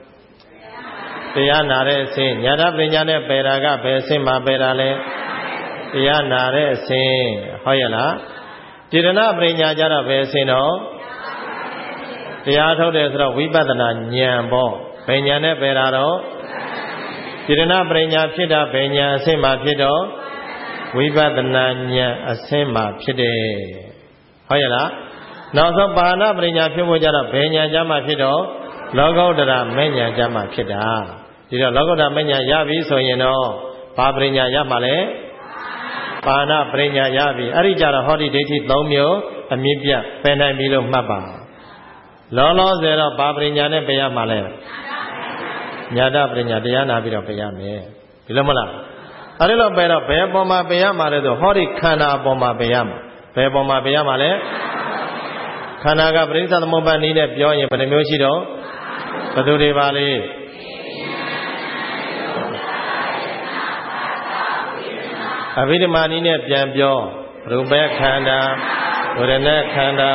တရားနာတဲ့အဆင့်ညာတပရိညာနဲ့ပယ်တာကဘယ်အဆင့်မှာပယ်တာလဲတရားနာတဲ့အဆင့်ဟုတ်ရဲ့လားတိရဏပရိညာကျတော့ဘယ်အဆင့်တော့တရားထုတ်တယ်ဆိုတော့ဝိပဿနာဉာဏ်ပေါ့ဘယ်ဉာဏ်နဲ့ပယ်တာတော့တိရဏပရိညာဖြစ်တာဘယ်ဉာဏ်အဆင့်မှာဖြစ်တော့ဝိပဿနာဉာဏ်အဆင့်မှာဖြစ်တယ်ဟုတ်ရဲ့လားနောက်ဆုံးပါဏပရိညာဖြစ်ဖို့ကြတော့ဘယ်ဉာဏ်ကြမှာဖြစ်တော့လောကုတ္တရာမဲ့ဉာဏ်ကြမှာဖြစ်တာဒီတော့လောကုတ္တရာမဲ့ဉာဏ်ရပြီဆိုရင်တော့ဘာပရိညာရမှာလဲပါဏပရိညာရပြီအဲ့ဒီကြတော့ဟောဒီဒိဋ္ဌိသုံးမျိုးအမြင့်ပြတ်ပယ်နိုင်ပြီလို့မှတ်ပါလောလောဆယ်တော့ဘာပရိညာနဲ့ပယ်ရမှာလဲညာတပရိညာတရားနာပြီးတော့ပယ်ရမယ်ဒီလိုမလားအဲ့ဒီလိုပယ်တော့ဘယ်ပေါ်မှာပယ်ရမှာလဲဆိုဟောဒီခန္ဓာအပေါ်မှာပယ်ရမှာဘယ်ပေါ်မှာပယ်ရမှာလဲခန္ဓာကပရိစ္ဆေသမုပ္ပါဒ်နည်းနဲ့ပြောရင်ဘယ်နှမျိုးရှိတော့ဘယ်သူတွေပါလဲအဘိဓမ္မာနည်းနဲ့ပြန်ပြောရူပခန္ဓာဝေဒနာခန္ဓာ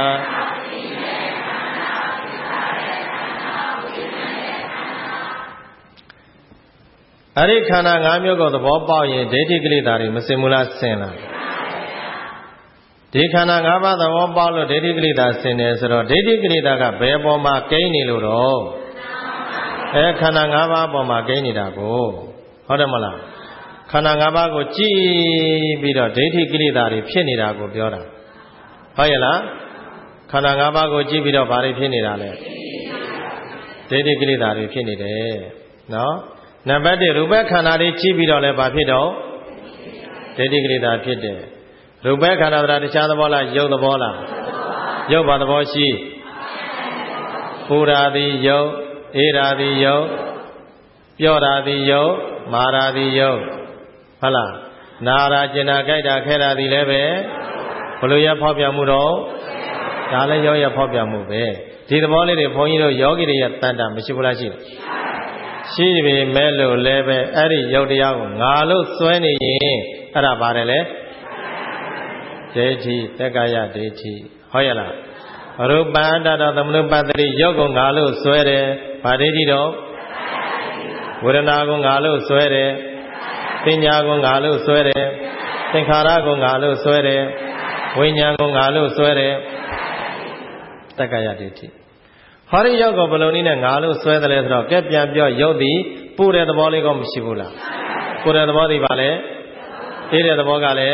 အဲ့ဒီခန္ဓာ၅မျိုးကိုသဘောပေါက်ရင်ဒိဋ္ဌိကိလေသာတွေမစင်ဘူးလားစင်လားဒီခန္ဓာ၅ပါးသဘောပေါက်လို့ဒိဋ္ဌိကိလေသာစင်တယ်ဆိုတော့ဒိဋ္ဌိကိလေသာကဘယ်ပေါ်မှာကိန်းနေလို့တော့အဲခန္ဓာ၅ပါးပေါ်မှာကိန်းနေတာကိုဟုတ်တယ်မလားခန္ဓာ၅ပါးကိုကြည့်ပြီးတော့ဒိဋ္ဌိကိလေသာတွေဖြစ်နေတာကိုပြောတာဟုတ်ရဲ့လားခန္ဓာ၅ပါးကိုကြည့်ပြီးတော့ဘာတွေဖြစ်နေတာလဲဒိဋ္ဌိကိလေသာတွေဖြစ်နေတယ်နော်နံပါတ်၁ရူပခန္ဓာတွေကြည့်ပြီးတော့လည်းဘာဖြစ်တော့ဒိဋ္ဌိကိလေသာဖြစ်တယ်ရူပခန္ဓာတရားတခြားသဘောလားယုတ်သဘောလားယုတ်ဘာသဘောရှိပူရာသည်ယုတ်အေးရာသည်ယုတ်ပြော့ရာသည်ယုတ်မာရာသည်ယုတ်ဟုတ်လားနာရာကျင်နာကြိုက်တာခဲတာသည်လည်းပဲဘလို့ရဖောက်ပြန်မှုတော့ဒါလည်းယောရဖောက်ပြန်မှုပဲဒီသဘောလေးတွေဘုန်းကြီးတို့ယောဂီတွေရဲ့တန်တာမရှိဘူးလားရှိတယ်ရှိပြီမဲ့လို့လည်းပဲအဲ့ဒီယုတ်တရားကိုငါလို့စွဲနေရင်အဲ့ဒါပါတယ်လေဒိဋ္ဌိသက္ကာယဒိဋ္ဌိဟုတ်ရဲ့လားရူပန္တတော်သမနုပတ္တိယုတ်ကိုငါလို့စွဲတယ်ဗာဒိဋ္ဌိတော့ဝေဒနာကိုငါလို့စွဲတယ်ပညာကိုငါလို့စွဲတယ်သင်္ခါရကိုငါလို့စွဲတယ်ဝိညာဉ်ကိုငါလို့စွဲတယ်သက္ကာယဒိဋ္ဌိဟောဒီယုတ်ကိုဘယ်လိုနည်းနဲ့ငါလို့စွဲတယ်လဲဆိုတော့ကဲပြန်ပြောယုတ်သည်ပူတဲ့သဘောလေးကောမရှိဘူးလားပူတဲ့သဘောသည်ပါလေအေးတဲ့သဘောကလည်း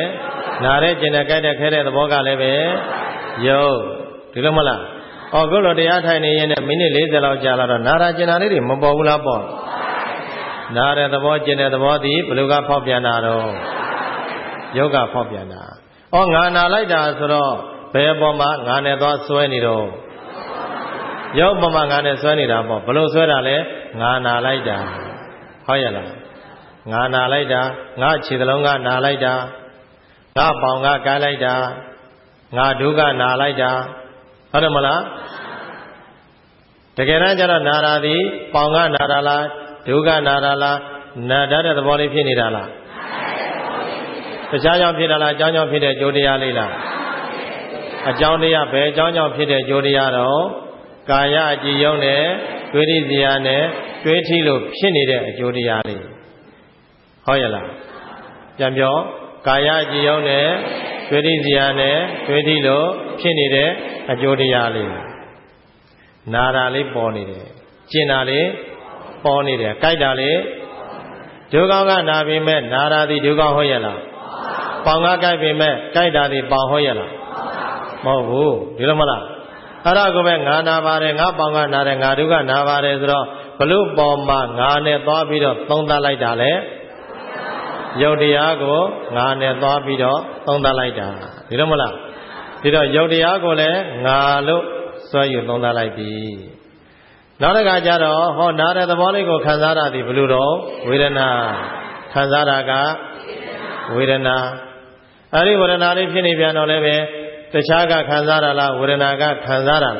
နာရဲကျင်တဲ့ကြိုက်တဲ့ခဲတဲ့သဘောကလည်းပဲယုတ်ဒီလိုမလားဩခုလိုတရားထိုင်နေရင်မိနစ်လေးဆယ်လောက်ကြာလာတော့နာရာကျင်တာလေးတွေမပေါ်ဘူးလားပေါ့နာတဲ့သဘောကျင်တဲ့သဘောသည်ဘယ်လိုကဖောက်ပြန်တာတော့ယုတ်ကဖောက်ပြန်တာဩငါနာလိုက်တာဆိုတော့ဘယ်ပေါ်မှာငါနဲ့သွားဆွဲနေတော့ယုတ်ပေါ်မှာငါနဲ့ဆွဲနေတာပေါ့ဘယ်လိုဆွဲတာလဲငါနာလိုက်တာဟုတ်ရဲ့လားငါနာလိုက်တာငါခြေသလုံးကနာလိုက်တာငါပေါင်ကကိုင်းလိုက်တာငါဒုက္ခနာလိုက်တာဟုတ်တယ်မလားတကယ်တမ်းကျတော့နာတာဒီပေါင်ကနာတာလားဒုက္ခနာတာလားနာတတ်တဲ့သဘောလေးဖြစ်နေတာလားတခြားကြောင့်ဖြစ်တာလားအကြောင်းကြောင့်ဖြစ်တဲ့ကြိုးတရားလေးလားအကြောင်းတရားဘယ်အကြောင်းကြောင့်ဖြစ်တဲ့ကြိုးတရားတော့ကာယအကြည်ယုံနဲ့တွေးတိစရာနဲ့တွေးထီလို့ဖြစ်နေတဲ့အကျိုးတရားလေးဟုတ်ရဲ့လားပြန်ပြောကာယအကြည်ယုံနဲ့တွေးတိစရာနဲ့တွေးထီလို့ဖြစ်နေတဲ့အကျိုးတရားလေးနာတာလေးပေါ်နေတယ်ကျင်တာလေးပေါ်နေတယ်ကြိုက်တာလေးဒုက္ခကနာပြီမဲ့နာတာဒီဒုက္ခဟုတ်ရဲ့လားပေါင်ကကြိုက်ပြီမဲ့ကြိုက်တာဒီပေါင်ဟုတ်ရဲ့လားမဟုတ်ဘူးဒီလိုမလားအဲ့ဒါကိုပဲငါနာပါတယ်ငါပေါင်ကနာတယ်ငါဒုက္ခနာပါတယ်ဆိုတော့ဘလို့ပေါ်မှာငါနဲ့သွားပြီးတော့သုံးသပ်လိုက်တာလေယုတ်တရားကိုငါနဲ့သွားပြီးတော့သုံးသပ်လိုက်တာဒီလိုမလားဒီတော့ယုတ်တရားကိုလည်းငါလို့ဆွဲယူသုံးသပ်လိုက်ပြီနောက်တစ်ခါကျတော့ဟောနာတဲ့သဘောလေးကိုခံစားရသည်ဘလို့တော့ဝေဒနာခံစားတာကဝေဒနာအဲ့ဒီဝေဒနာလေးဖြစ်နေပြန်တော့လည်းပဲတခြားကခံစားရလားဝေဒနာကခံစားရလား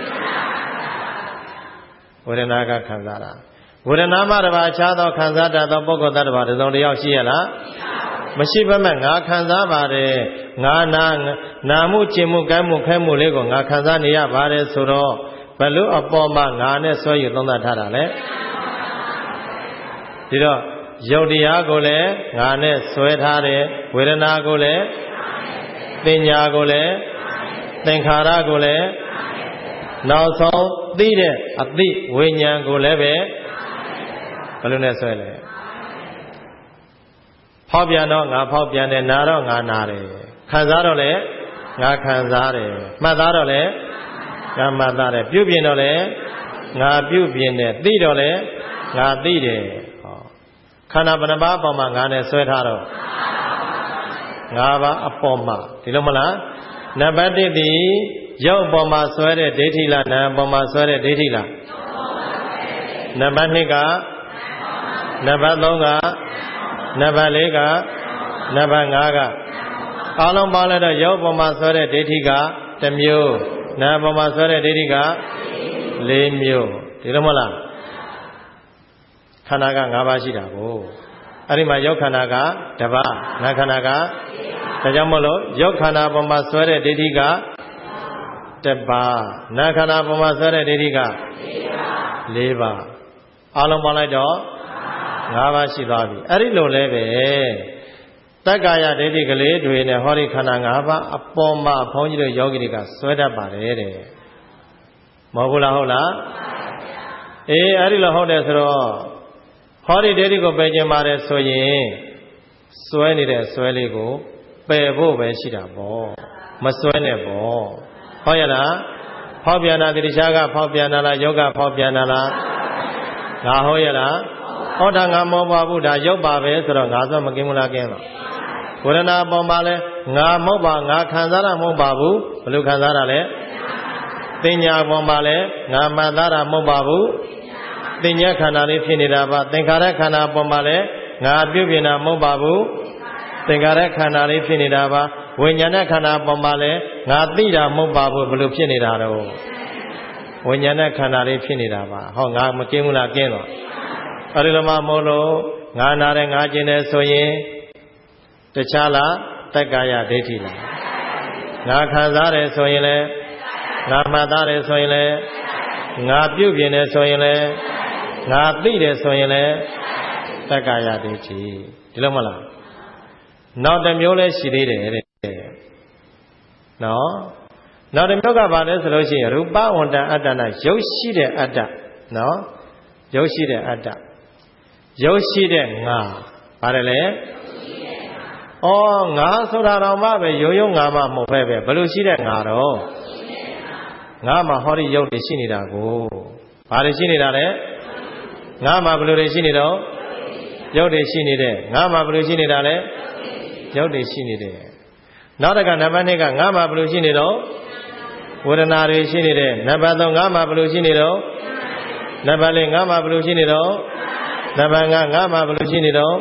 ဝေဒနာကခံစားတာဝေဒနာမှတပါအခြားသောခံစားတတ်သောပုဂ္ဂိုလ်တ attva တစ်စုံတစ်ယောက်ရှိရလားမရှိပါမဲ့ငါခံစားပါတယ်ငါနာနာမှုကျင်မှုကဲမှုခဲမှုလေးကိုငါခံစားနေရပါတယ်ဆိုတော့ဘယ်လိုအပေါ်မှာငါနဲ့ဆွဲယူသုံးသပ်ထားတာလဲဒီတော့ယုတ်တရားကိုလည်းငါနဲ့ဆွဲထားတယ်ဝေဒနာကိုလည်းပညာကိုလည်းသင်္ခါရကိုလည်းနောက်ဆုံးသိတဲ့အသိဝိညာဉ်ကိုလည်းပဲဘယ်လိုနဲ့ဆွဲလဲဖောက်ပြန်တော့ငါဖောက်ပြန်တယ်နာတော့ငါနာတယ်ခံစားတော့လည်းငါခံစားတယ်မှတ်သားတော့လည်းငါမှတ်သားတယ်ပြုပြင်တော့လည်းငါပြုပြင်တယ်သိတော့လည်းငါသိတယ်ဟောခန္ဓာဘယ်နှပါးအပေါ်မှာငါနဲ့ဆွဲထားတော့ငါးပါးအပေါ်မှာဒီလိုမလားနံပါတ်တစ်ဒီရုပ်အပေါ်မှာဆွဲတဲ့ဒိဋ္ဌိလားနာမ်အပေါ်မှာဆွဲတဲ့ဒိဋ္ဌိလားနံပါတ်နှစ်ကနံပါတ်သုံးကနံပါတ်လေးကနံပါတ်ငါးကအားလုံးပေါင်းလိုက်တော့ရုပ်အပေါ်မှာဆွဲတဲ့ဒိဋ္ဌိကတစ်မျိုးနာမ်အပေါ်မှာဆွဲတဲ့ဒိဋ္ဌိကလေးမျိုးဒီလိုမလားခန္ဓာက၅ပါးရှိတာကိုအဲ့ဒီမှာရုပ်ခန္ဓာကတစ်ပါးနာမ်ခန္ဓာကဒါကြောင့်မို့လို့ရုပ်ခန္ဓာပေါ်မှာဆွဲတဲ့ဒိဋ္ဌိကတစ်ပါးနာမ်ခန္ဓာပေါ်မှာဆွဲတဲ့ဒိဋ္ဌိကလေးပါးအားလုံးပေါင်းလိုက်တော့ငါးပါးရှိသွားပြီအဲ့ဒီလိုလဲပဲတက္ကာယဒိဋ္ဌိကလေးတွေနဲ့ဟောဒီခန္ဓာ၅ပါးအပေါ်မှာဘုန်းကြီးတို့ယောဂီတွေကဆွဲတတ်ပါတယ်တဲ့မဟုတ်ဘူးလားဟုတ်လားအေးအဲ့ဒီလိုဟုတ်တယ်ဆိုတော့ဟောဒီဒိဋ္ဌိကိုပယ်ခြင်းပါတယ်ဆိုရင်ဆွဲနေတဲ့ဆွဲလေးကိုပယ်ဖို့ပဲရှိတာပေါ့မဆွဲနဲ့ပေါ့ဟုတ်ရလားဖောက်ပြန်တာတတိချာကဖောက်ပြန်တာလားယောဂဖောက်ပြန်တာလားငါဟုတ်ရလားဟောတာငါမဟုတ်ပါဘူးဒါရုပ်ပါပဲဆိုတော့ငါဆိုမကင်းဘူးလားကင်းတော့ဝေဒနာပေါ်မှာလဲငါမဟုတ်ပါငါခံစားတာမဟုတ်ပါဘူးဘယ်လိုခံစားတာလဲပညာပေါ်မှာလဲငါမှတ်သားတာမဟုတ်ပါဘူးပညာခန္ဓာလေးဖြစ်နေတာပါသင်္ခါရခန္ဓာပေါ်မှာလဲငါပြုပြင်တာမဟုတ်ပါဘူးသင်္ခါရခန္ဓာလေးဖြစ်နေတာပါဝိညာဏခန္ဓာပေါ်မှာလဲငါသိတာမဟုတ်ပါဘူးဘယ်လိုဖြစ်နေတာတော့ဝိညာဏခန္ဓာလေးဖြစ်နေတာပါဟောငါမကင်းဘူးလားကင်းတော့အဲ့ဒီလိုမှမို့လို့ငါနာတယ်ငါကျင်တယ်ဆိုရင်တခြားလားတက္ကာယဒိဋ္ဌိလားငါခံစားတယ်ဆိုရင်လည်းငါမှတ်သားတယ်ဆိုရင်လည်းငါပြုပြင်တယ်ဆိုရင်လည်းငါသိတယ်ဆိုရင်လည်းတက္ကာယဒိဋ္ဌိဒီလိုမလားနောက်တစ်မျိုးလည်းရှိသေးတယ်တဲ့နော်နောက်တစ်မျိုးကဘာလဲဆိုလို့ရှိရင်ရူပဝန္တအတ္တနာရုပ်ရှိတဲ့အတ္တနော်ရုပ်ရှိတဲ့အတ္တရုပ်ရှိတဲ့ငါဘာလဲလဲဩငါဆိုတာတော့မှပဲရိုးရိုးငါမှမဟုတ်ပဲပဲဘယ်လိုရှိတဲ့ငါတော့ငါမှဟောဒီရုပ်တွေရှိနေတာကိုဘာတွေရှိနေတာလဲငါမှဘယ်လိုတွေရှိနေတော့ရုပ်တွေရှိနေတယ်ငါမှဘယ်လိုရှိနေတာလဲရုပ်တွေရှိနေတယ်နောက်တစ်ခါနံပါတ်နှစ်ကငါမှဘယ်လိုရှိနေတော့ဝေဒနာတွေရှိနေတယ်နံပါတ်သုံးငါမှဘယ်လိုရှိနေတော့နံပါတ်လေးငါမှဘယ်လိုရှိနေတော့နံပါတ်ငါးငါမှဘယ်လိုရှိနေတော့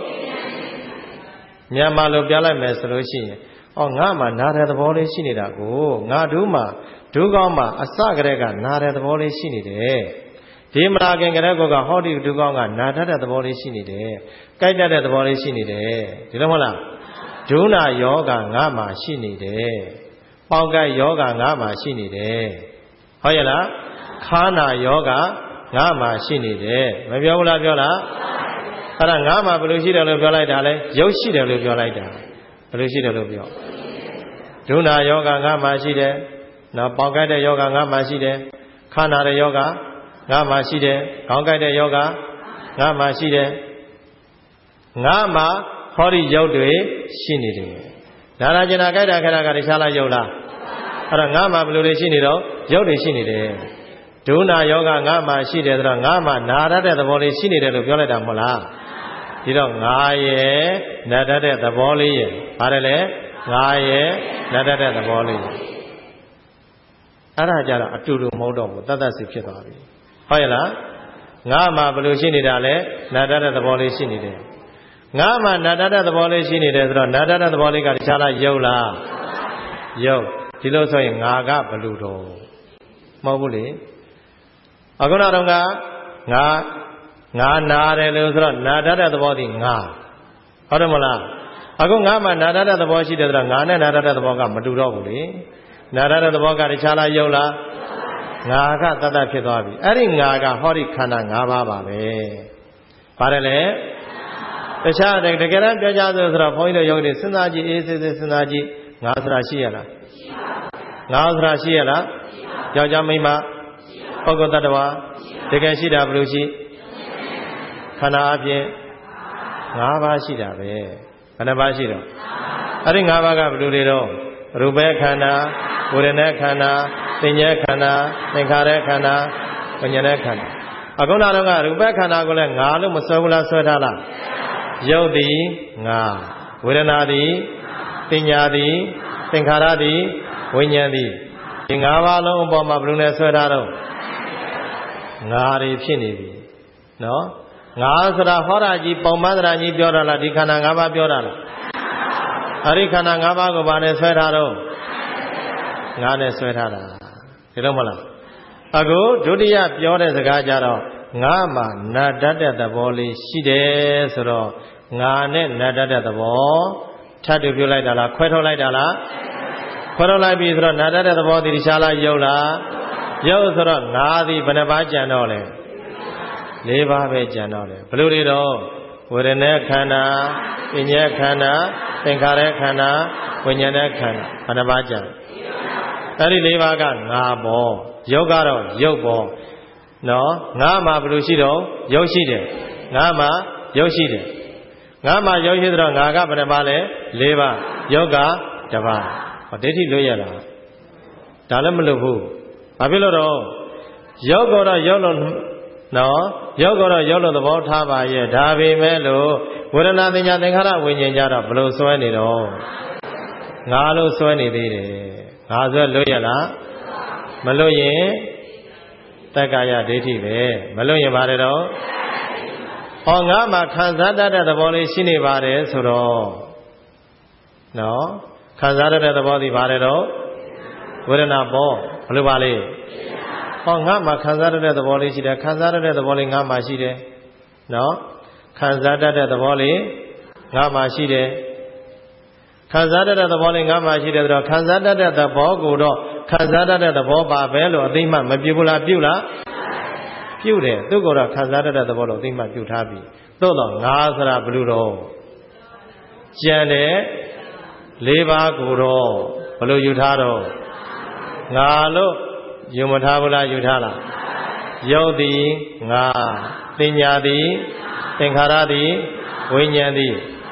မြန်မာလိုပြောလိုက်မယ်ဆိုလို့ရှိရင်ဩငါမှနာတဲ့သဘောလေးရှိနေတာကိုငါတို့မှဒုကောင်းမှအစကတည်းကနာတဲ့သဘောလေးရှိနေတယ်ဒီမလာခင်ကတည်းကဟောဒီဒုကောင်းကနာတတ်တဲ့သဘောလေးရှိနေတယ်ကြိုက်တတ်တဲ့သဘောလေးရှိနေတယ်ဒီလိုမဟုတ်လားဒုနာယောဂငါမှရှိနေတယ်ပေါင်ကယောဂငါမှရှိနေတယ်ဟုတ်ရဲ့လားခါနာယောဂငါမှရှိနေတယ်မပြောဘူးလားပြောလားအဲ့ဒါငါမှဘယ်လိုရှိတယ်လို့ပြောလိုက်တာလဲရုပ်ရှိတယ်လို့ပြောလိုက်တာဘယ်လိုရှိတယ်လို့ပြောဒုနာယောဂငါမှရှိတယ်နော်ပေါင်ကတဲ့ယောဂငါမှရှိတယ်ခါနာတဲ့ယောဂငါမှရှိတယ်ခေါင်းကိုက်တဲ့ယောဂငါမှရှိတယ်ငါမှဟောဒီရုပ်တွေရှိနေတယ်နာနာကျင်နာကြိုက်တာခဏကတခြားလားရုပ်လားအဲ့တော့ငါမှဘယ်လိုတွေရှိနေတော့ရုပ်တွေရှိနေတယ်ဒုနာယောဂငါမှရှိတယ်ဆိုတော့ငါမှနာရတဲ့သဘောလေးရှိနေတယ်လို့ပြောလိုက်တာမဟုတ်လားဒီတော့ငါရဲ့နာတတ်တဲ့သဘောလေးရဲ့ပါတယ်လေငါရဲ့နာတတ်တဲ့သဘောလေးအဲ့ဒါကြတော့အတူတူမဟုတ်တော့ဘူးတတ်တတ်စီဖြစ်သွားပြီဟုတ်ရဲ့လားငါမှဘယ်လိုရှိနေတာလဲနာတတ်တဲ့သဘောလေးရှိနေတယ်ငါမှနာတတ်တဲ့သဘောလေးရှိနေတယ်ဆိုတော့နာတတ်တဲ့သဘောလေးကတခြားလားယုတ်လားယုတ်ဒီလိုဆိုရင်ငါကဘယ်လိုတော့မဟုတ်ဘူးလေအခုနောက်တော့ကငါငါနာတယ်လို့ဆိုတော့နာတတ်တဲ့သဘောဒီငါဟုတ်တယ်မလားအခုငါမှနာတတ်တဲ့သဘောရှိတယ်ဆိုတော့ငါနဲ့နာတတ်တဲ့သဘောကမတူတော့ဘူးလေနာတတ်တဲ့သဘောကတခြားလားယုတ်လားငါကတတ်တတ်ဖြစ်သွားပြီအဲ့ဒီငါကဟောဒီခန္ဓာ၅ပါးပါပဲပါတယ်လေတခြားတကယ်တမ်းပြောကြဆိုတော့ဘုန်းကြီးတို့ယောဂီတွေစဉ်းစားကြည့်အေးစေးစေးစဉ်းစားကြည့်ငါဆိုတာရှိရလားငါဆိုတာရှိရလားယောက်ျားမိန်းမပုဂ္ဂိုလ်တ attva တကယ်ရှိတာဘယ်လိုရှိခန္ဓာအပြင်၅ပါးရှိတာပဲဘယ်နှပါးရှိတော့အဲ့ဒီ၅ပါးကဘယ်လိုတွေတော့ရူပခန္ဓာဝေဒနာခန္ဓာသင်္ညေခန္ဓာသင်္ခါရခန္ဓာဝိညာဉ်ခန္ဓာအခုနောက်တော့ကရူပခန္ဓာကိုလည်းငါလို့မဆွဲဘူးလားဆွဲထားလားယုတ်သည်ငါဝေဒနာသည်သင်ညာသည်သင်္ခါရသည်ဝိညာဉ်သည်ဒီ၅ပါးလုံးအပေါ်မှာဘယ်လိုနဲ့ဆွဲထားတော့ငါတွေဖြစ်နေပြီနော်ငါဆိုတာဟောတာကြီးပုံမှန်တရားကြီးပြောတာလားဒီခန္ဓာ၅ပါးပြောတာလားအဲ့ဒီခန္ဓာ၅ပါးကိုဘာနဲ့ဆွဲထားတော့ငါနဲ့ဆွဲထားတာဒီလိုမလားအခုဒုတိယပြောတဲ့စကားကြတော့ငါမှနာတတ်တဲ့သဘောလေးရှိတယ်ဆိုတော့ငါနဲ့နာတတ်တဲ့သဘောထပ်တူပြောလိုက်တာလားခွဲထုတ်လိုက်တာလားခွဲထုတ်လိုက်ပြီဆိုတော့နာတတ်တဲ့သဘောဒီတခြားလားယုတ်လားယုတ်ဆိုတော့ငါသည်ဘယ်နှပါးကြံတော့လဲ၄ပါးပဲကြံတော့တယ်ဘယ်လိုတွေတော့ဝေဒနာခန္ဓာပညာခန္ဓာသင်္ခါရခန္ဓာဝိညာဉ်ခန္ဓာဘယ်နှပါးကြံအဲ့ဒီ၄ပါးကငါဘောယုတ်ကတော့ယုတ်ဘောနော်ငါမှဘယ်လိုရှိတော့ယုတ်ရှိတယ်ငါမှယုတ်ရှိတယ်ငါမှယုတ်ရှိတော့ငါကဘယ်နှပါးလဲ၄ပါးယုတ်ကတစ်ပါးဟောဒိဋ္ဌိလွတ်ရလားဒါလည်းမလွတ်ဘူးဘာဖြစ်လို့တော့ယုတ်ကတော့ယုတ်လို့နော်ယုတ်ကတော့ယုတ်လို့သဘောထားပါရဲ့ဒါပေမဲ့လို့ဝေဒနာသင်ညာသင်္ခါရဝိညာဉ်ကြတော့ဘယ်လိုစွဲနေတော့ငါလို့စွဲနေသေးတယ်ငါစွဲလွတ်ရလားမလွတ်ရင်တက္ကာယဒိဋ္ဌိပဲမလွတ်ရင်ဘာလဲတော့ဟောငါမှခံစားတတ်တဲ့သဘောလေးရှိနေပါတယ်ဆိုတော့နော်ခံစားတတ်တဲ့သဘောဒီဘာလဲတော့ဝေဒနာပေါ့ဘယ်လိုပါလဲဟောငါမှခံစားတတ်တဲ့သဘောလေးရှိတယ်ခံစားတတ်တဲ့သဘောလေးငါမှရှိတယ်နော်ခံစားတတ်တဲ့သဘောလေးငါမှရှိတယ်ခံစားတတ်တဲ့သဘောလေးငါမှရှိတယ်ဆိုတော့ခံစားတတ်တဲ့သဘောကိုတော့ခံစားတတ်တဲ့သဘောပါပဲလို့အသိမှမပြုဘူးလားပြုလားပြုတယ်သူ့ကိုယ်တော့ခံစားတတ်တဲ့သဘောလို့အသိမှပြုထားပြီသို့တော့ငါဆိုတာဘယ်လိုတော့ကြံတယ်၄ပါးကိုတော့ဘယ်လိုယူထားတော့ငါလို့ယူမထားဘူးလားယူထားလားယုတ်သည်ငါသင်ညာသည်သင်္ခါရသည်ဝိညာဉ်သည်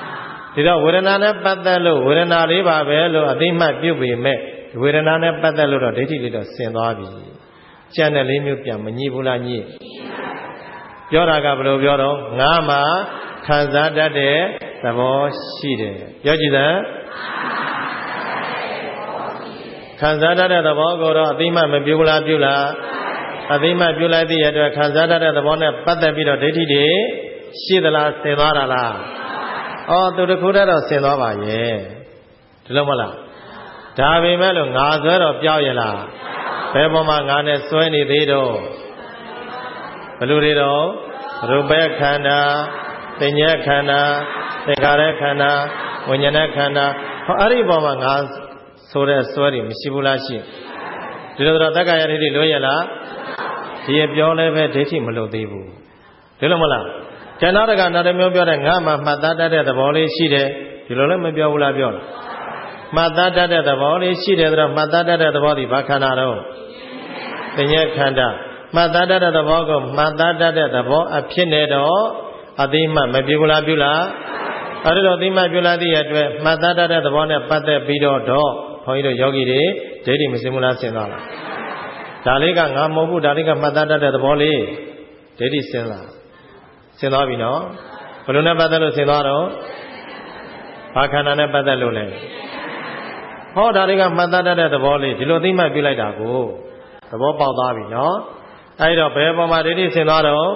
ဒီတော့ဝေဒနာနဲ့ပတ်သက်လို့ဝေဒနာလေးပါပဲလို့အသိမှတ်ပြုပေမဲ့ဝေဒနာနဲ့ပတ်သက်လို့တော့ဒိဋ္ဌိလေးတော့ဆင်သွားပြီကျန်တဲ့လေးမျိုးပြန်မညှိဘူးလားညှိပြောတာကဘယ်လိုပြောတော့ငါမှခံစားတတ်တဲ့သဘောရှိတယ်ပြောကြည့်စမ်းခံစားတတ်တဲ့သဘောကိုတော့အသိမှတ်မပြုဘူးလားပြုလားအသိမှတ်ပြုလိုက်တဲ့အတွက်ခံစားတတ်တဲ့သဘောနဲ့ပတ်သက်ပြီးတော့ဒိဋ္ဌိတွေရှိသလားဆင်သွားတာလားအော်သူတခုတည်းတော့ဆင်သွားပါရဲ့ဒီလိုမလားဒါပေမဲ့လို့ငါဆွဲတော့ပြောက်ရလားဘယ်ပေါ်မှာငါနဲ့ဆွဲနေသေးတော့ဘယ်လိုတွေတော့ရူပခန္ဓာသင်္ညေခန္ဓာသင်္ခါရခန္ဓာဝိညာဏခန္ဓာဟောအဲ့ဒီပေါ်မှာငါဆိုတဲ့ဆွဲတွေမရှိဘူးလားရှိဒီလိုတော့တက္ကရာဒိဋ္ဌိလွဲရလားဒီရပြောလဲပဲဒိဋ္ဌိမလို့သေးဘူးဒီလိုမလားကျန်တော့ကနောက်တစ်မျိုးပြောတဲ့ငါမှမှတ်သားတတ်တဲ့သဘောလေးရှိတယ်ဒီလိုလည်းမပြောဘူးလားပြောလားမှတ်သားတတ်တဲ့သဘောလေးရှိတယ်ဆိုတော့မှတ်သားတတ်တဲ့သဘောဒီဘာခန္ဓာတော့သင်္ညေခန္ဓာမှတ်သားတတ်တဲ့သဘောကိုမှတ်သားတတ်တဲ့သဘောအဖြစ်နဲ့တော့အသိမှမပြုဘူးလားပြုလားအဲဒီတော့အသိမှပြုလားတဲ့အတွက်မှတ်သားတတ်တဲ့သဘောနဲ့ပတ်သက်ပြီးတော့တော့ဘုန်းကြီးတို့ယောဂီတွေဒိဋ္ဌိမစင်ဘူးလားဆင်သွားလားဒါလေးကငါမဟုတ်ဘူးဒါလေးကမှတ်သားတတ်တဲ့သဘောလေးဒိဋ္ဌိစင်လားဆင်သွားပြီနော်ဘယ်လိုနဲ့ပတ်သက်လို့ဆင်သွားတော့ဘာခန္ဓာနဲ့ပတ်သက်လို့လဲဟောဒါတွေကမှတ်သားတတ်တဲ့သဘောလေးဒီလိုသိမှတ်ပြုလိုက်တာကိုသဘောပေါက်သွားပြီနော်အဲဒီတော့ဘယ်ပေါ်မှာဒိဋ္ဌိဆင်သွားတော့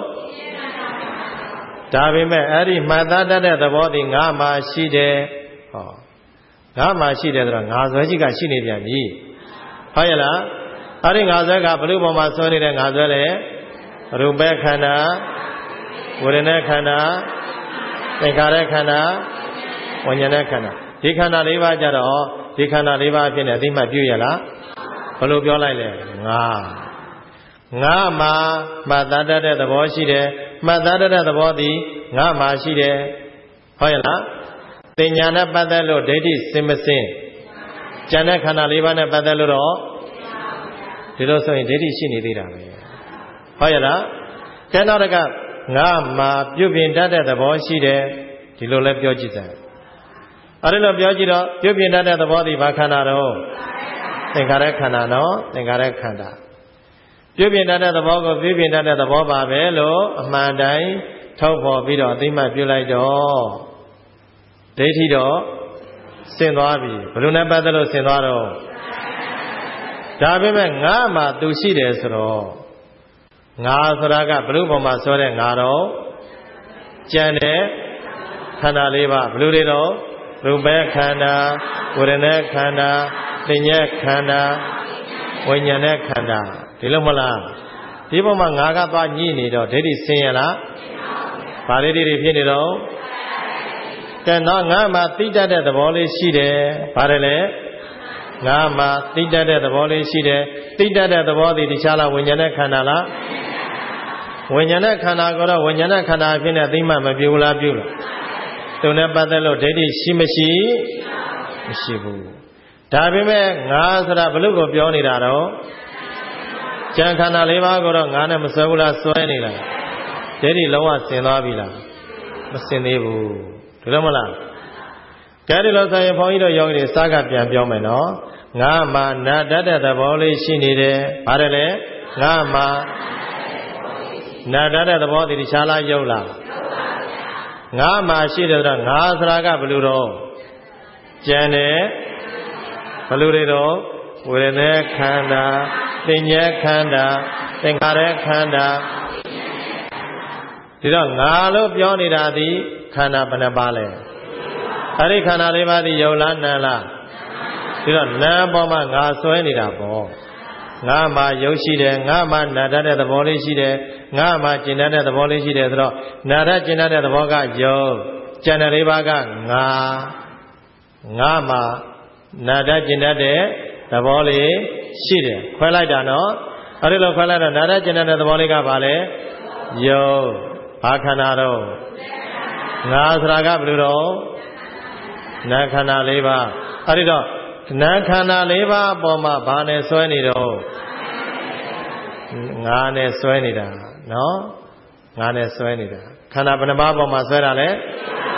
ဒါပေမဲ့အဲ့ဒီမှတ်သားတတ်တဲ့သဘောဒီငါမှရှိတယ်ဟောငါမှရှိတယ်ဆိုတော့ငါဆွဲကြီးကရှိနေပြန်ပြီဟုတ်ရဲ့လားအဲ့ဒီငါဆွဲကဘယ်လိုပေါ်မှာဆွဲနေတဲ့ငါဆွဲလဲရူပခန္ဓာဝေဒနာခန္ဓာသင်္ခါရခန္ဓာဝိညာဏခန္ဓာဒီခန္ဓာ၄ပါးကြတော့ဒီခန္ဓာ၄ပါးဖြစ်နေအသိမှပြုရလားဘယ်လိုပြောလိုက်လဲငါငါမှမှတ်သားတတ်တဲ့သဘောရှိတယ်မှတ်သားတတ်တဲ့သဘောသည်ငါမှရှိတယ်ဟုတ်ရဲ့လားသင်ညာနဲ့ပတ်သက်လို့ဒိဋ္ဌိစင်မစင်ကျန်တဲ့ခန္ဓာ၄ပါးနဲ့ပတ်သက်လို့တော့ဒီလိုဆိုရင်ဒိဋ္ဌိရှိနေသေးတာပဲဟုတ်ရဲ့လားကျန်တော့ကငါမှပြုပြင်တတ်တဲ့သဘောရှိတယ်ဒီလိုလဲပြောကြည့်စမ်းအဲဒီလိုပြောကြည့်တော့ပြုပြင်တတ်တဲ့သဘောဒီဘာခန္ဓာတော့သင်္ခါရခန္ဓာနော်သင်္ခါရခန္ဓာပြုပြင်တတ်တဲ့သဘောကိုပြုပြင်တတ်တဲ့သဘောပါပဲလို့အမှန်တိုင်းထုတ်ဖော်ပြီးတော့အသိမှတ်ပြုလိုက်တော့ဒိဋ္ဌိတော့ဆင်သွားပြီဘယ်လိုနဲ့ပတ်သက်လို့ဆင်သွားတော့ဒါပေမဲ့ငါမှသူရှိတယ်ဆိုတော့ငါဆိုတာကဘယ်လိုပေါ်မှာဆိုတဲ့ငါတော့ကြံတဲ့ခန္ဓာလေးပါဘယ်လိုတွေတော့ရူပခန္ဓာဝေဒနာခန္ဓာသင်္ညေခန္ဓာဝိညာဏခန္ဓာဒီလိုမလားဒီပေါ်မှာငါကသွားညှိနေတော့ဒိဋ္ဌိဆင်းရလားဘာလေးတွေဖြစ်နေတော့ကဲတော့ငါမှသိတတ်တဲ့သဘောလေးရှိတယ်ဘာလဲလဲငါမှသိတတ်တဲ့သဘောလေးရှိတယ်သိတတ်တဲ့သဘောဒီတခြားလားဝိညာဏခန္ဓာလားဝိညာဏခန္ဓာကိုတော့ဝိညာဏခန္ဓာအဖြစ်နဲ့သိမှမပြုလားပြုလားသူနဲ့ပတ်သက်လို့ဒိဋ္ဌိရှိမရှိမရှိဘူးဒါပေမဲ့ငါဆိုတာဘလို့ကိုပြောနေတာတော့ကျန်ခန္ဓာ၄ပါးကိုတော့ငါနဲ့မဆွဲဘူးလားဆွဲနေလားဒိဋ္ဌိလုံးဝဆင်သွားပြီလားမဆင်သေးဘူးဒီလိုမလားကဲဒီလိုဆိုရင်ဘုန်းကြီးတို့ယောဂီတွေစကားပြန်ပြောမယ်နော်ငါမှနာတတ်တဲ့သဘောလေးရှိနေတယ်ဘာတယ်လဲငါမှနာတတ်တဲ့သဘောဒီတခြားလားယုတ်လားငါမှရှိတယ်ဆိုတော့ငါဆိုတာကဘယ်လိုတော့ကျန်တယ်ဘယ်လိုတွေတော့ဝေဒနာခန္ဓာသင်္ညေခန္ဓာသင်္ခါရခန္ဓာဒီတော့ငါလို့ပြောနေတာဒီခန္ဓာဘယ်နှပါလဲအဲ့ဒီခန္ဓာလေးပါးဒီယုတ်လားနာလားဒီတော့နာပေါ်မှာငါဆွဲနေတာပေါ့ငါမှယုတ်ရှိတယ်ငါမှနာတတ်တဲ့သဘောလေးရှိတယ်ငါမှကျင်တတ်တဲ့သဘောလေးရှိတယ်ဆိုတော့နာတတ်ကျင်တတ်တဲ့သဘောကယုတ်ကျန်တဲ့လေးပါးကငါငါမှနာတတ်ကျင်တတ်တဲ့သဘောလေးရှိတယ်ခွဲလိုက်တာနော်အဲ့ဒီလိုခွဲလိုက်တော့နာတတ်ကျင်တတ်တဲ့သဘောလေးကဘာလဲယုတ်ဘာခန္ဓာတော့ငါဆိုတာကဘယ်လိုတော့နာခန္ဓာ၄ပါးအဲ့ဒီတော့နာခန္ဓာ၄ပါးအပေါ်မှာဘာနဲ့ဆွဲနေတော့ငါနဲ့ဆွဲနေတာနော်ငါနဲ့ဆွဲနေတာခန္ဓာဘယ်နှပါးအပေါ်မှာဆွဲတာလဲ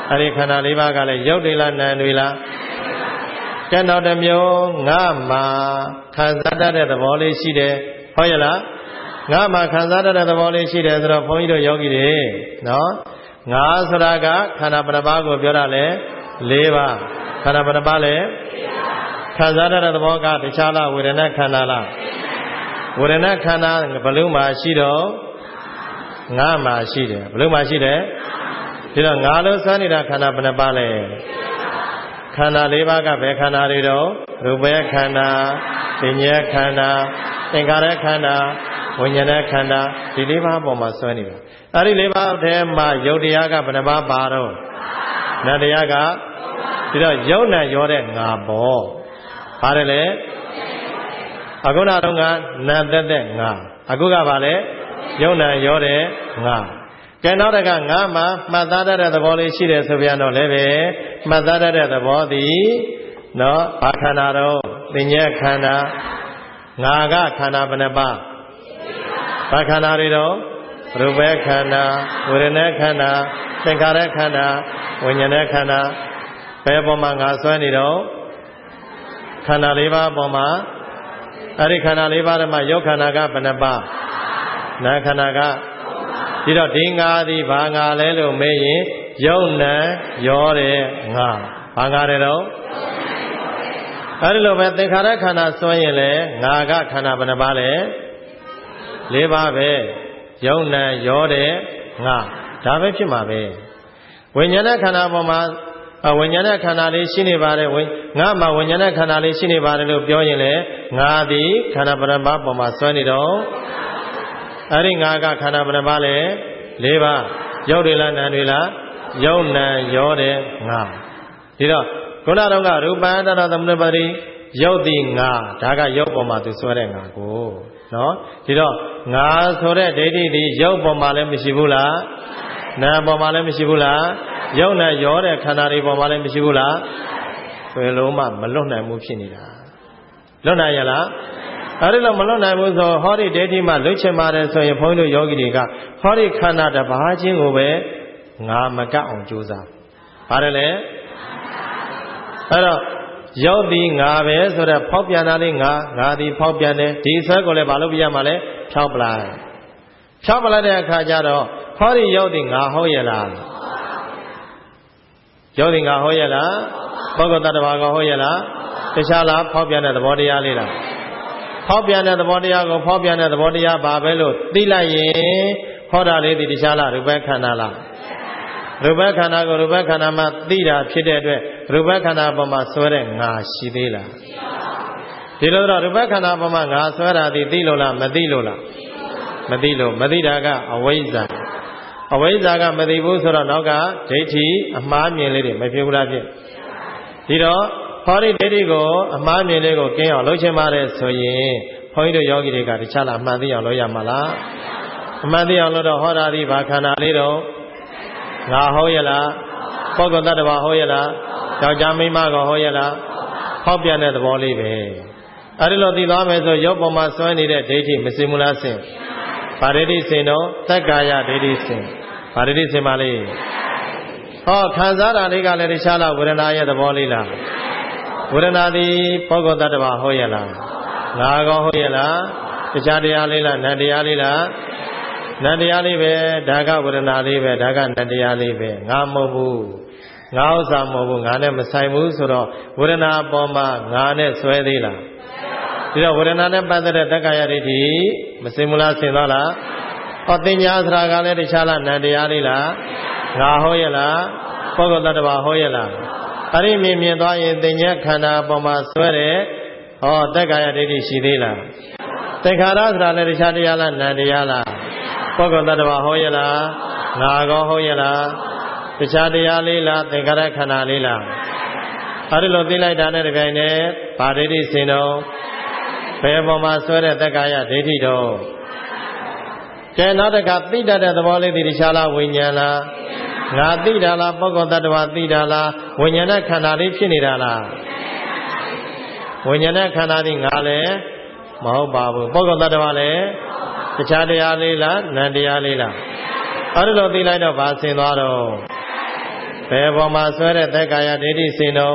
အဲ့ဒီခန္ဓာလေးပါးကလည်းရုပ်တွေလားနာမ်တွေလားကျန်တော်တစ်မျိုးငါမှာခံစားတတ်တဲ့သဘောလေးရှိတယ်ဟုတ်ရဲ့လားငါမှာခံစားတတ်တဲ့သဘောလေးရှိတယ်ဆိုတော့ဘုန်းကြီးတို့ယောဂီတွေနော်ငါဆိုတာကခန္ဓာပရပါးကိုပြောတာလေ၄ပါးခန္ဓာပရပါးလေခံစားတတ်တဲ့သဘောကတခြားလားဝေဒနာခန္ဓာလားဝေဒနာခန္ဓာဘယ်လိုမှရှိတော့ငါမှာရှိတယ်ဘယ်လိုမှရှိတယ်ဒီတော့ငါလို့စွမ်းနေတာခန္ဓာဘယ်နှပါးလဲခန္ဓာ၄ပါးကဘယ်ခန္ဓာတွေတော့ရူပခန္ဓာပညာခန္ဓာသင်္ခါရခန္ဓာဝိညာဉ်ခန္ဓာဒီ၄ပါးပေါ်မှာစွမ်းနေတာအဲ့ဒီ၄ပါးထဲမှာယုတ်တရားကဘယ်နှပါးပါတော့နတ်တရားကဒီတော့ယုတ်နဲ့ရောတဲ့ငါပေါ့ပါတယ်လေအခုနတော့ကနတ်သက်သက်ငါအခုကပါလေယုတ်နဲ့ရောတဲ့ငါကဲနောက်တကငါမှာမှတ်သားတတ်တဲ့သဘောလေးရှိတယ်ဆိုပြန်တော့လည်းပဲမှတ်သားတတ်တဲ့သဘောသည်နော်ဘာခန္ဓာတော့ပညာခန္ဓာငါကခန္ဓာဘယ်နှပါဘာခန္ဓာတွေတော့ရူပခန္ဓာဝေဒနာခန္ဓာသင်္ခါရခန္ဓာဝိညာဉ်ခန္ဓာဘယ်ပေါ်မှာငါစွဲနေတော့ခန္ဓာ၄ပါးပေါ်မှာအဲ့ဒီခန္ဓာ၄ပါးထဲမှာယုတ်ခန္ဓာကဘယ်နှပါနာခန္ဓာကဒီတော့ဒီငါသည်ဘာငါလဲလို့မေးရင်ယုတ်နံရောတဲ့ငါဘာငါတဲ့တော့အဲဒီလိုပဲသင်္ခါရခန္ဓာစွန့်ရင်လေငါကခန္ဓာဘယ်နှပါလဲ၄ပါးပဲယုတ်နံရောတဲ့ငါဒါပဲဖြစ်မှာပဲဝိညာဉ်ခန္ဓာပေါ်မှာဝိညာဉ်ခန္ဓာလေးရှိနေပါတယ်ငါမှာဝိညာဉ်ခန္ဓာလေးရှိနေပါတယ်လို့ပြောရင်လေငါသည်ခန္ဓာပရမပေါ်မှာစွန့်နေတော့အဲ့ဒီငါကခန္ဓာဘယ်နှပါလဲ၄ပါးယုတ်တွေလားနာမ်တွေလားယုတ်နာမ်ရောတဲ့ငါဒီတော့ခုနတော့ကရူပံတရသမုပ္ပါတိယုတ်တိငါဒါကယုတ်ပေါ်မှာသူဆွဲတဲ့ငါကိုနော်ဒီတော့ငါဆိုတဲ့ဒိဋ္ဌိဒီယုတ်ပေါ်မှာလည်းမရှိဘူးလားနာမ်ပေါ်မှာလည်းမရှိဘူးလားယုတ်နဲ့ရောတဲ့ခန္ဓာတွေပေါ်မှာလည်းမရှိဘူးလားဘယ်လိုမှမလွတ်နိုင်ဘူးဖြစ်နေတာလွတ်နိုင်ရလားအဲ့ဒီလိုမလွတ်နိုင်ဘူးဆိုဟောဒီဒိဋ္ဌိမှလွတ်ချင်ပါတယ်ဆိုရင်ဘုန်းကြီးတို့ယောဂီတွေကဟောဒီခန္ဓာတစ်ပါးချင်းကိုပဲငါမကပ်အောင်ကြိုးစားပါတယ်လေအဲ့တော့ယုတ်ဒီငါပဲဆိုတော့ဖောက်ပြန်တာလေးငါငါဒီဖောက်ပြန်တယ်ဒီဆွဲကိုလည်းဘာလို့ပြရမှာလဲဖြောက်ပလိုက်ဖြောက်ပလိုက်တဲ့အခါကျတော့ဟောဒီယုတ်ဒီငါဟုတ်ရဲ့လားယုတ်ဒီငါဟုတ်ရဲ့လားပုဂ္ဂိုလ်တ attva ကဟုတ်ရဲ့လားတခြားလားဖောက်ပြန်တဲ့သဘောတရားလေးလားဖောက်ပြန်တဲ့သဘောတရားကိုဖောက်ပြန်တဲ့သဘောတရားပါပဲလို့သိလိုက်ရင်ဟောတာလေးဒီတခြားလားရူပခန္ဓာလားရူပခန္ဓာကိုရူပခန္ဓာမှာသိတာဖြစ်တဲ့အတွက်ရူပခန္ဓာပေါ်မှာဆွဲတဲ့ငါရှိသေးလားဒီလိုတော့ရူပခန္ဓာပေါ်မှာငါဆွဲတာဒီသိလို့လားမသိလို့လားမသိလို့မသိတာကအဝိဇ္ဇာအဝိဇ္ဇာကမသိဘူးဆိုတော့နောက်ကဒိဋ္ဌိအမှားမြင်လေးတွေမဖြစ်ဘူးလားဖြစ်ဒီတော့ဟောဒီဒိဋ္ဌိကိုအမှားမြင်လေးကိုကင်းအောင်လုပ်ချင်ပါတယ်ဆိုရင်ဘုန်းကြီးတို့ယောဂီတွေကတခြားလားအမှန်သိအောင်လုပ်ရမှာလားအမှန်သိအောင်လုပ်တော့ဟောတာဒီဘာခန္ဓာလေးတော့ငါဟုတ်ရဲ့လားပုဂ္ဂိုလ်တ attva ဟုတ်ရဲ့လားယောက်ျားမိန်းမကဟုတ်ရဲ့လားဖောက်ပြန်တဲ့သဘောလေးပဲအဲဒီလိုသိသွားမယ်ဆိုရုပ်ပေါ်မှာစွဲနေတဲ့ဒိဋ္ဌိမစင်ဘူးလားစင်ဗာဒိဋ္ဌိစင်တော့သက္ကာယဒိဋ္ဌိစင်ဗာဒိဋ္ဌိစင်ပါလေဟောခံစားတာလေးကလည်းတခြားလားဝေဒနာရဲ့သဘောလေးလားဝေဒနာသည်ပုဂ္ဂိုလ်တ attva ဟုတ်ရဲ့လားငါကောဟုတ်ရဲ့လားတခြားတရားလေးလားနတ်တရားလေးလားနတ်တရားလေးပဲဒါကဝေဒနာလေးပဲဒါကနတ်တရားလေးပဲငါမဟုတ်ဘူးငါဥစ္စာမဟုတ်ဘူးငါနဲ့မဆိုင်ဘူးဆိုတော့ဝေဒနာပေါ်မှာငါနဲ့ဆွဲသေးလားဒီတော့ဝေဒနာနဲ့ပတ်သက်တဲ့တက္ကရာဒိဋ္ဌိမစင်မလားဆင်သွားလားဟောတင်ညာသရာကလည်းတခြားလားနတ်တရားလေးလားငါဟုတ်ရဲ့လားပုဂ္ဂိုလ်တ attva ဟုတ်ရဲ့လားအဲ့ဒီမြင်မြင်သွားရင်တင်ညာခန္ဓာပေါ်မှာဆွဲတဲ့ဟောတက္ကရာဒိဋ္ဌိရှိသေးလားသင်္ခါရဆိုတာလည်းတခြားတရားလားနတ်တရားလားပုဂ္ဂိုလ်တ attva ဟုတ်ရဲ့လားငါကောဟုတ်ရဲ့လားတခြားတရားလေးလားသင်္ခါရခန္ဓာလေးလားအဲဒီလိုသိလိုက်တာနဲ့တပြိုင်တည်းဗာဒိဋ္ဌိစင်တော့ဘယ်ပေါ်မှာဆွဲတဲ့တက္ကာယဒိဋ္ဌိတော့ကျန်နောက်တကသိတတ်တဲ့သဘောလေးဒီတခြားလားဝိညာဉ်လားငါသိတာလားပုဂ္ဂိုလ်တ attva သိတာလားဝိညာဉ်နဲ့ခန္ဓာလေးဖြစ်နေတာလားဝိညာဉ်နဲ့ခန္ဓာဒီငါလည်းမဟုတ်ပါဘူးပုဂ္ဂိုလ်တ attva လည်းတခြားတရားလေးလားနံတရားလေးလားအဲ့ဒါလိုသိလိုက်တော့ဗာဆင်သွားတော့ဘယ်ပေါ်မှာဆွဲတဲ့သက်ကာယဒိဋ္ဌိစင်တော့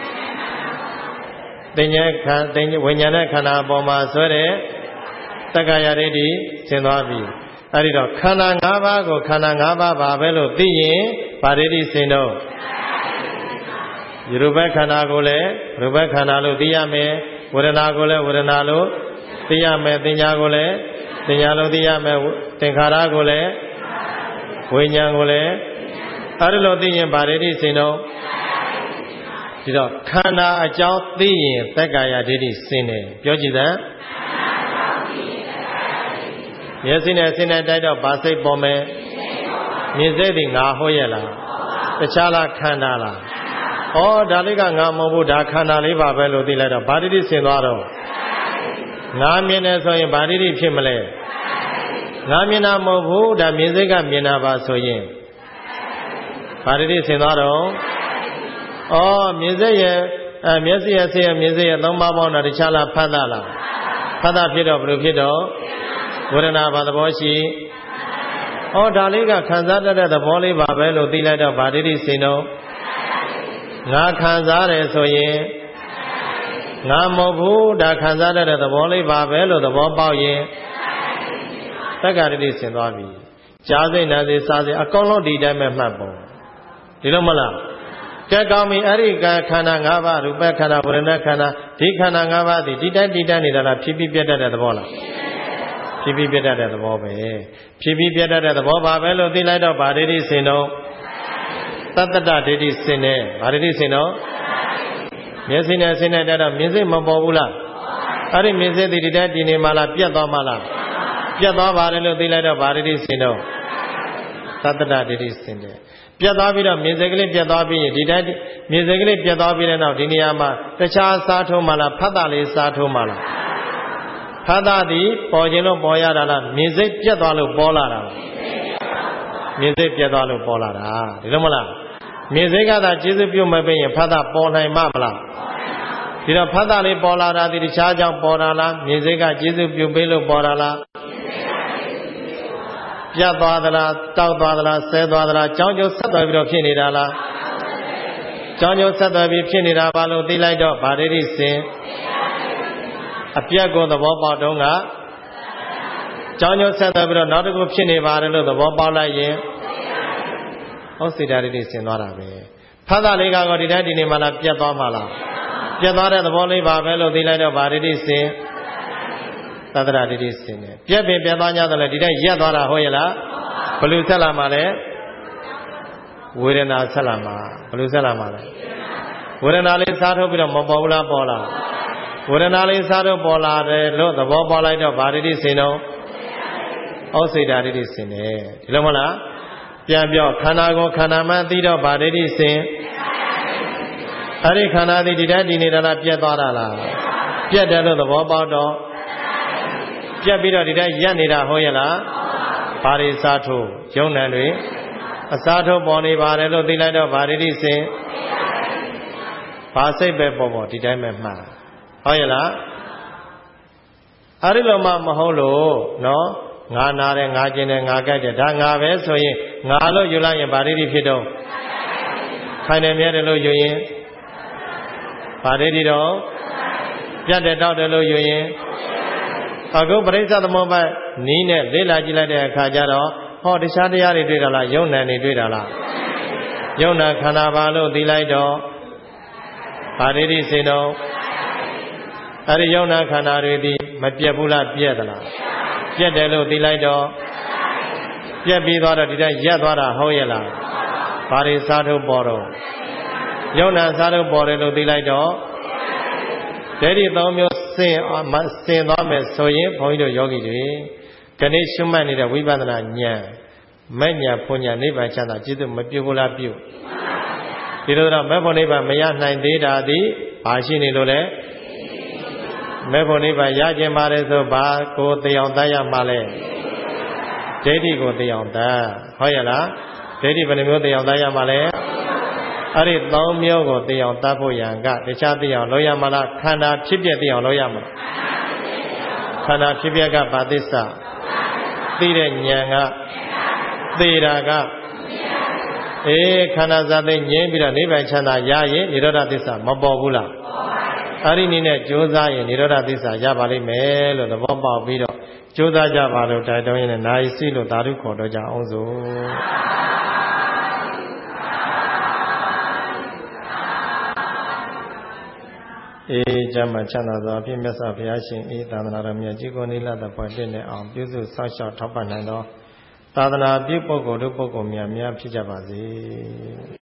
တင်ញခံတင်ဝိညာဉ်နဲ့ခန္ဓာပေါ်မှာဆွဲတဲ့သက်ကာယဒိဋ္ဌိစင်သွားပြီအဲ့ဒီတော့ခန္ဓာ၅ပါးကိုခန္ဓာ၅ပါးပါပဲလို့သိရင်ဗာဒိဋ္ဌိစင်တော့ရူပခန္ဓာကိုလည်းရူပခန္ဓာလို့သိရမယ်ဝေဒနာကိုလည်းဝေဒနာလို့သိရမယ်သင်ညာကိုလည်းသင်ညာလို့သိရမယ်သင်္ခါရကိုလည်းဝိညာဉ်ကိုလည်းအဲ့ဒါလို့သိရင်ဗာဒိဋ္ဌိစင်တော့ဒီတော့ခန္ဓာအကြောင်းသိရင်သက္ကာယဒိဋ္ဌိစင်တယ်ပြောကြည့်စမ်းမျက်စိနဲ့စိနဲ့တိုက်တော့ဗာစိတ်ပေါ်မယ်မြင်စိတ်ဒီငါဟုတ်ရဲ့လားတခြားလားခန္ဓာလားဩဒါလေးကငါမဟုတ်ဘူးဒါခန္ဓာလေးပါပဲလို့သိလိုက်တော့ဗာဒိဋ္ဌိစင်သွားတော့ငါမြင်တယ်ဆိုရင်ဗာဒိဋ္ဌိဖြစ်မလဲငါမြင်တာမဟုတ်ဘူးဒါမြင်စိတ်ကမြင်တာပါဆိုရင်ဗာဒိဋ္ဌိစင်သွားတော့ဩမြင်စိတ်ရဲ့အဲမျက်စိရဲ့စိတ်ရဲ့မြင်စိတ်ရဲ့သုံးပါးပေါင်းတာတခြားလားဖတ်တာလားဖတ်တာဖြစ်တော့ဘယ်လိုဖြစ်တော့ဝေဒနာဘာသဘောရှိဩဒါလေးကခံစားတတ်တဲ့သဘောလေးပါပဲလို့သိလိုက်တော့ဗာဒိဋ္ဌိစင်တော့ငါခံစားတယ်ဆိုရင်ငါမဟုတ်ဘူးဒါခံစားတတ်တဲ့သဘောလေးပါပဲလို့သဘောပေါက်ရင်သက္ကာဒိဋ္ဌိဆင်သွားပြီကြားစိတ်နာစိတ်စားစိတ်အကုန်လုံးဒီတိုင်းပဲမှတ်ပုံဒီလိုမလားကဲကောင်းပြီအဲ့ဒီကခန္ဓာ၅ပါးရူပခန္ဓာဝေဒနာခန္ဓာဒီခန္ဓာ၅ပါးဒီဒီတိုင်းဒီတိုင်းနေတာလားဖြစ်ပြီးပြတ်တတ်တဲ့သဘောလားဖြစ်ပြီးပြတ်တတ်တဲ့သဘောပဲဖြစ်ပြီးပြတ်တတ်တဲ့သဘောပါပဲလို့သိလိုက်တော့ဗာဒိဋ္ဌိဆင်တော့သတ္တတဒိဋ္ဌိစင်တယ်ဗာဒိဋ္ဌိစင်တော့မျက်စိနဲ့စင်နဲ့တက်တော့မြင်စိတ်မပေါ်ဘူးလားအဲ့ဒီမြင်စိတ်ဒီဒီတိုင်းဒီနေမှလားပြတ်သွားမှလားပြတ်သွားပါတယ်လို့သိလိုက်တော့ဗာဒိဋ္ဌိစင်တော့သတ္တတဒိဋ္ဌိစင်တယ်ပြတ်သွားပြီးတော့မြင်စိတ်ကလေးပြတ်သွားပြီးရင်ဒီတိုင်းမြင်စိတ်ကလေးပြတ်သွားပြီးတဲ့နောက်ဒီနေရာမှာတခြားစားထိုးမှလားဖတ်တာလေးစားထိုးမှလားဖတ်တာဒီပေါ်ခြင်းလို့ပေါ်ရတာလားမြင်စိတ်ပြတ်သွားလို့ပေါ်လာတာလားမြင်စိတ်ပြတ်သွားလို့ပေါ်လာတာဒီလိုမလားမြင်စိတ်ကသာကျေစုပြုတ်မဲ့ပြင်ဖတ်တာပေါ်နိုင်မှာမလားဒီတော့ဖတ်တာလေးပေါ်လာတာဒီတခြားကြောင့်ပေါ်တာလားမြင်စိတ်ကကျေစုပြုတ်ပေးလို့ပေါ်တာလားပြတ်သွားသလားတောက်သွားသလားဆဲသွားသလားကြောင်းကျိုးဆက်သွားပြီးတော့ဖြစ်နေတာလားကြောင်းကျိုးဆက်သွားပြီးဖြစ်နေတာပါလို့သိလိုက်တော့ဗာဒိဋ္ဌိစင်အပြတ်ကိုသဘောပေါက်တော့ကကြောင်းကျိုးဆက်သွားပြီးတော့နောက်တစ်ခုဖြစ်နေပါတယ်လို့သဘောပေါက်လိုက်ရင်ဩစေတဒိဋ္ဌိဆင်သွားတာပဲဖတ်တာလေးကတော့ဒီတိုင်းဒီနေမှလားပြတ်သွားမှလားပြတ်သွားတဲ့သဘောလေးပါပဲလို့သိလိုက်တော့ဗာဒိဋ္ဌိဆင်သတ္တရဒိဋ္ဌိဆင်တယ်ပြတ်ပင်ပြတ်သွားကြတယ်လေဒီတိုင်းရက်သွားတာဟုတ်ရဲ့လားဘယ်လိုဆက်လာမှာလဲဝေဒနာဆက်လာမှာဘယ်လိုဆက်လာမှာလဲဝေဒနာလေးစားထုတ်ပြီးတော့မပေါ်ဘူးလားပေါ်လာဝေဒနာလေးစားထုတ်ပေါ်လာတယ်လို့သဘောပေါက်လိုက်တော့ဗာဒိဋ္ဌိဆင်တော့ဩစေတဒိဋ္ဌိဆင်တယ်ဒီလိုမလားပြန်ပြောခန္ဓာကိုခန္ဓာမှသိတော့ဗာဒိဋ္ဌိစင်အဲ့ဒီခန္ဓာသည်ဒီတိုင်းဒီနေတာလားပြတ်သွားတာလားပြတ်တယ်လို့သဘောပေါက်တော့ပြတ်ပြီးတော့ဒီတိုင်းရက်နေတာဟုတ်ရဲ့လားဘာတွေစားထိုးယုံ nant တွေအစားထိုးပေါ်နေပါတယ်လို့သိလိုက်တော့ဗာဒိဋ္ဌိစင်ဘာစိတ်ပဲပေါ်ပေါ်ဒီတိုင်းပဲမှတ်ဟုတ်ရဲ့လားအဲ့ဒီလိုမှမဟုတ်လို့နော်ငါနာတယ်ငါကျင်တယ်ငါကြိုက်တယ်ဒါငါပဲဆိုရင်ငါလို့ယူလိုက်ရင်ဗာဒိဋ္ဌိဖြစ်တော့ခိုင်တယ်မြဲတယ်လို့ယူရင်ဗာဒိဋ္ဌိတော့ပြတ်တယ်တောက်တယ်လို့ယူရင်အခုပရိစ္ဆသမုပ္ပါဒ်နီးနဲ့လေ့လာကြည့်လိုက်တဲ့အခါကျတော့ဟောတခြားတရားတွေတွေ့တာလားယုံ nant တွေတွေ့တာလားယုံ nant ခန္ဓာပါလို့သိလိုက်တော့ဗာဒိဋ္ဌိစင်တော့အဲ့ဒီယုံ nant ခန္ဓာတွေဒီမပြတ်ဘူးလားပြတ်သလားပြတ်တယ်လို့သိလိုက်တော့ပြတ်ပြီးသွားတော့ဒီတိုင်းရက်သွားတာဟုတ်ရဲ့လားဘာတွေစားထုတ်ပေါ်တော့ယုံ nant စားထုတ်ပေါ်တယ်လို့သိလိုက်တော့ဒိဋ္ဌိသုံးမျိုးစင်မစင်သွားမယ်ဆိုရင်ဘုန်းကြီးတို့ယောဂီတွေကနေ့ရှုမှတ်နေတဲ့ဝိပဿနာဉာဏ်မဲ့ဉာဏ်ဖွဉာဏ်နိဗ္ဗာန်ချမ်းသာကျေစုမပြုတ်ဘူးလားပြုတ်ဒီလိုတော့မဲ့ဖို့နိဗ္ဗာန်မရနိုင်သေးတာသည်ဘာရှိနေလို့လဲမဲ့ဖို့နိဗ္ဗာန်ရခြင်းပါတယ်ဆိုဘာကိုသိအောင်တတ်ရမှာလဲဒိဋ္ဌိကိုသိအောင်တတ်ဟုတ်ရဲ့လားဒိဋ္ဌိဘယ်နှမျိုးသိအောင်တတ်ရမှာလဲအဲ့ဒီသုံးမျိုးကိုသိအောင်တတ်ဖို့ရန်ကတခြားသိအောင်လုပ်ရမှာလားခန္ဓာဖြစ်ပြသိအောင်လုပ်ရမှာခန္ဓာဖြစ်ပြကဘာသစ္စာသိတဲ့ဉာဏ်ကသိတာကအေးခန္ဓာဇာတိငြိမ်းပြီးတော့နိဗ္ဗာန်ချမ်းသာရရင်និရောဓသစ္စာမပေါ်ဘူးလားအဲ့ဒီနည်းနဲ့ကြိုးစားရင်និရောဓသစ္စာရပါလိမ့်မယ်လို့သဘောပေါက်ပြီးတော့ကြိုးစားကြပါလို့တိုက်တွန်းရင်းနဲ့နာယီစီလို့ဓာတုခေါ်တော့ကြအောင်စို့အေးကျမ်းမှာချမ်းသာစွာအဖြစ်မြတ်စွာဘုရားရှင်အေးသာသနာတော်မြတ်ကြီးကိုနိလတ်တဲ့ဘွယ်တင့်နဲ့အောင်ပြုစုစောင့်ရှောက်ထောက်ပံ့နိုင်သောသာသနာပြုပုဂ္ဂိုလ်တို့ပုဂ္ဂိုလ်များများဖြစ်ကြပါစေ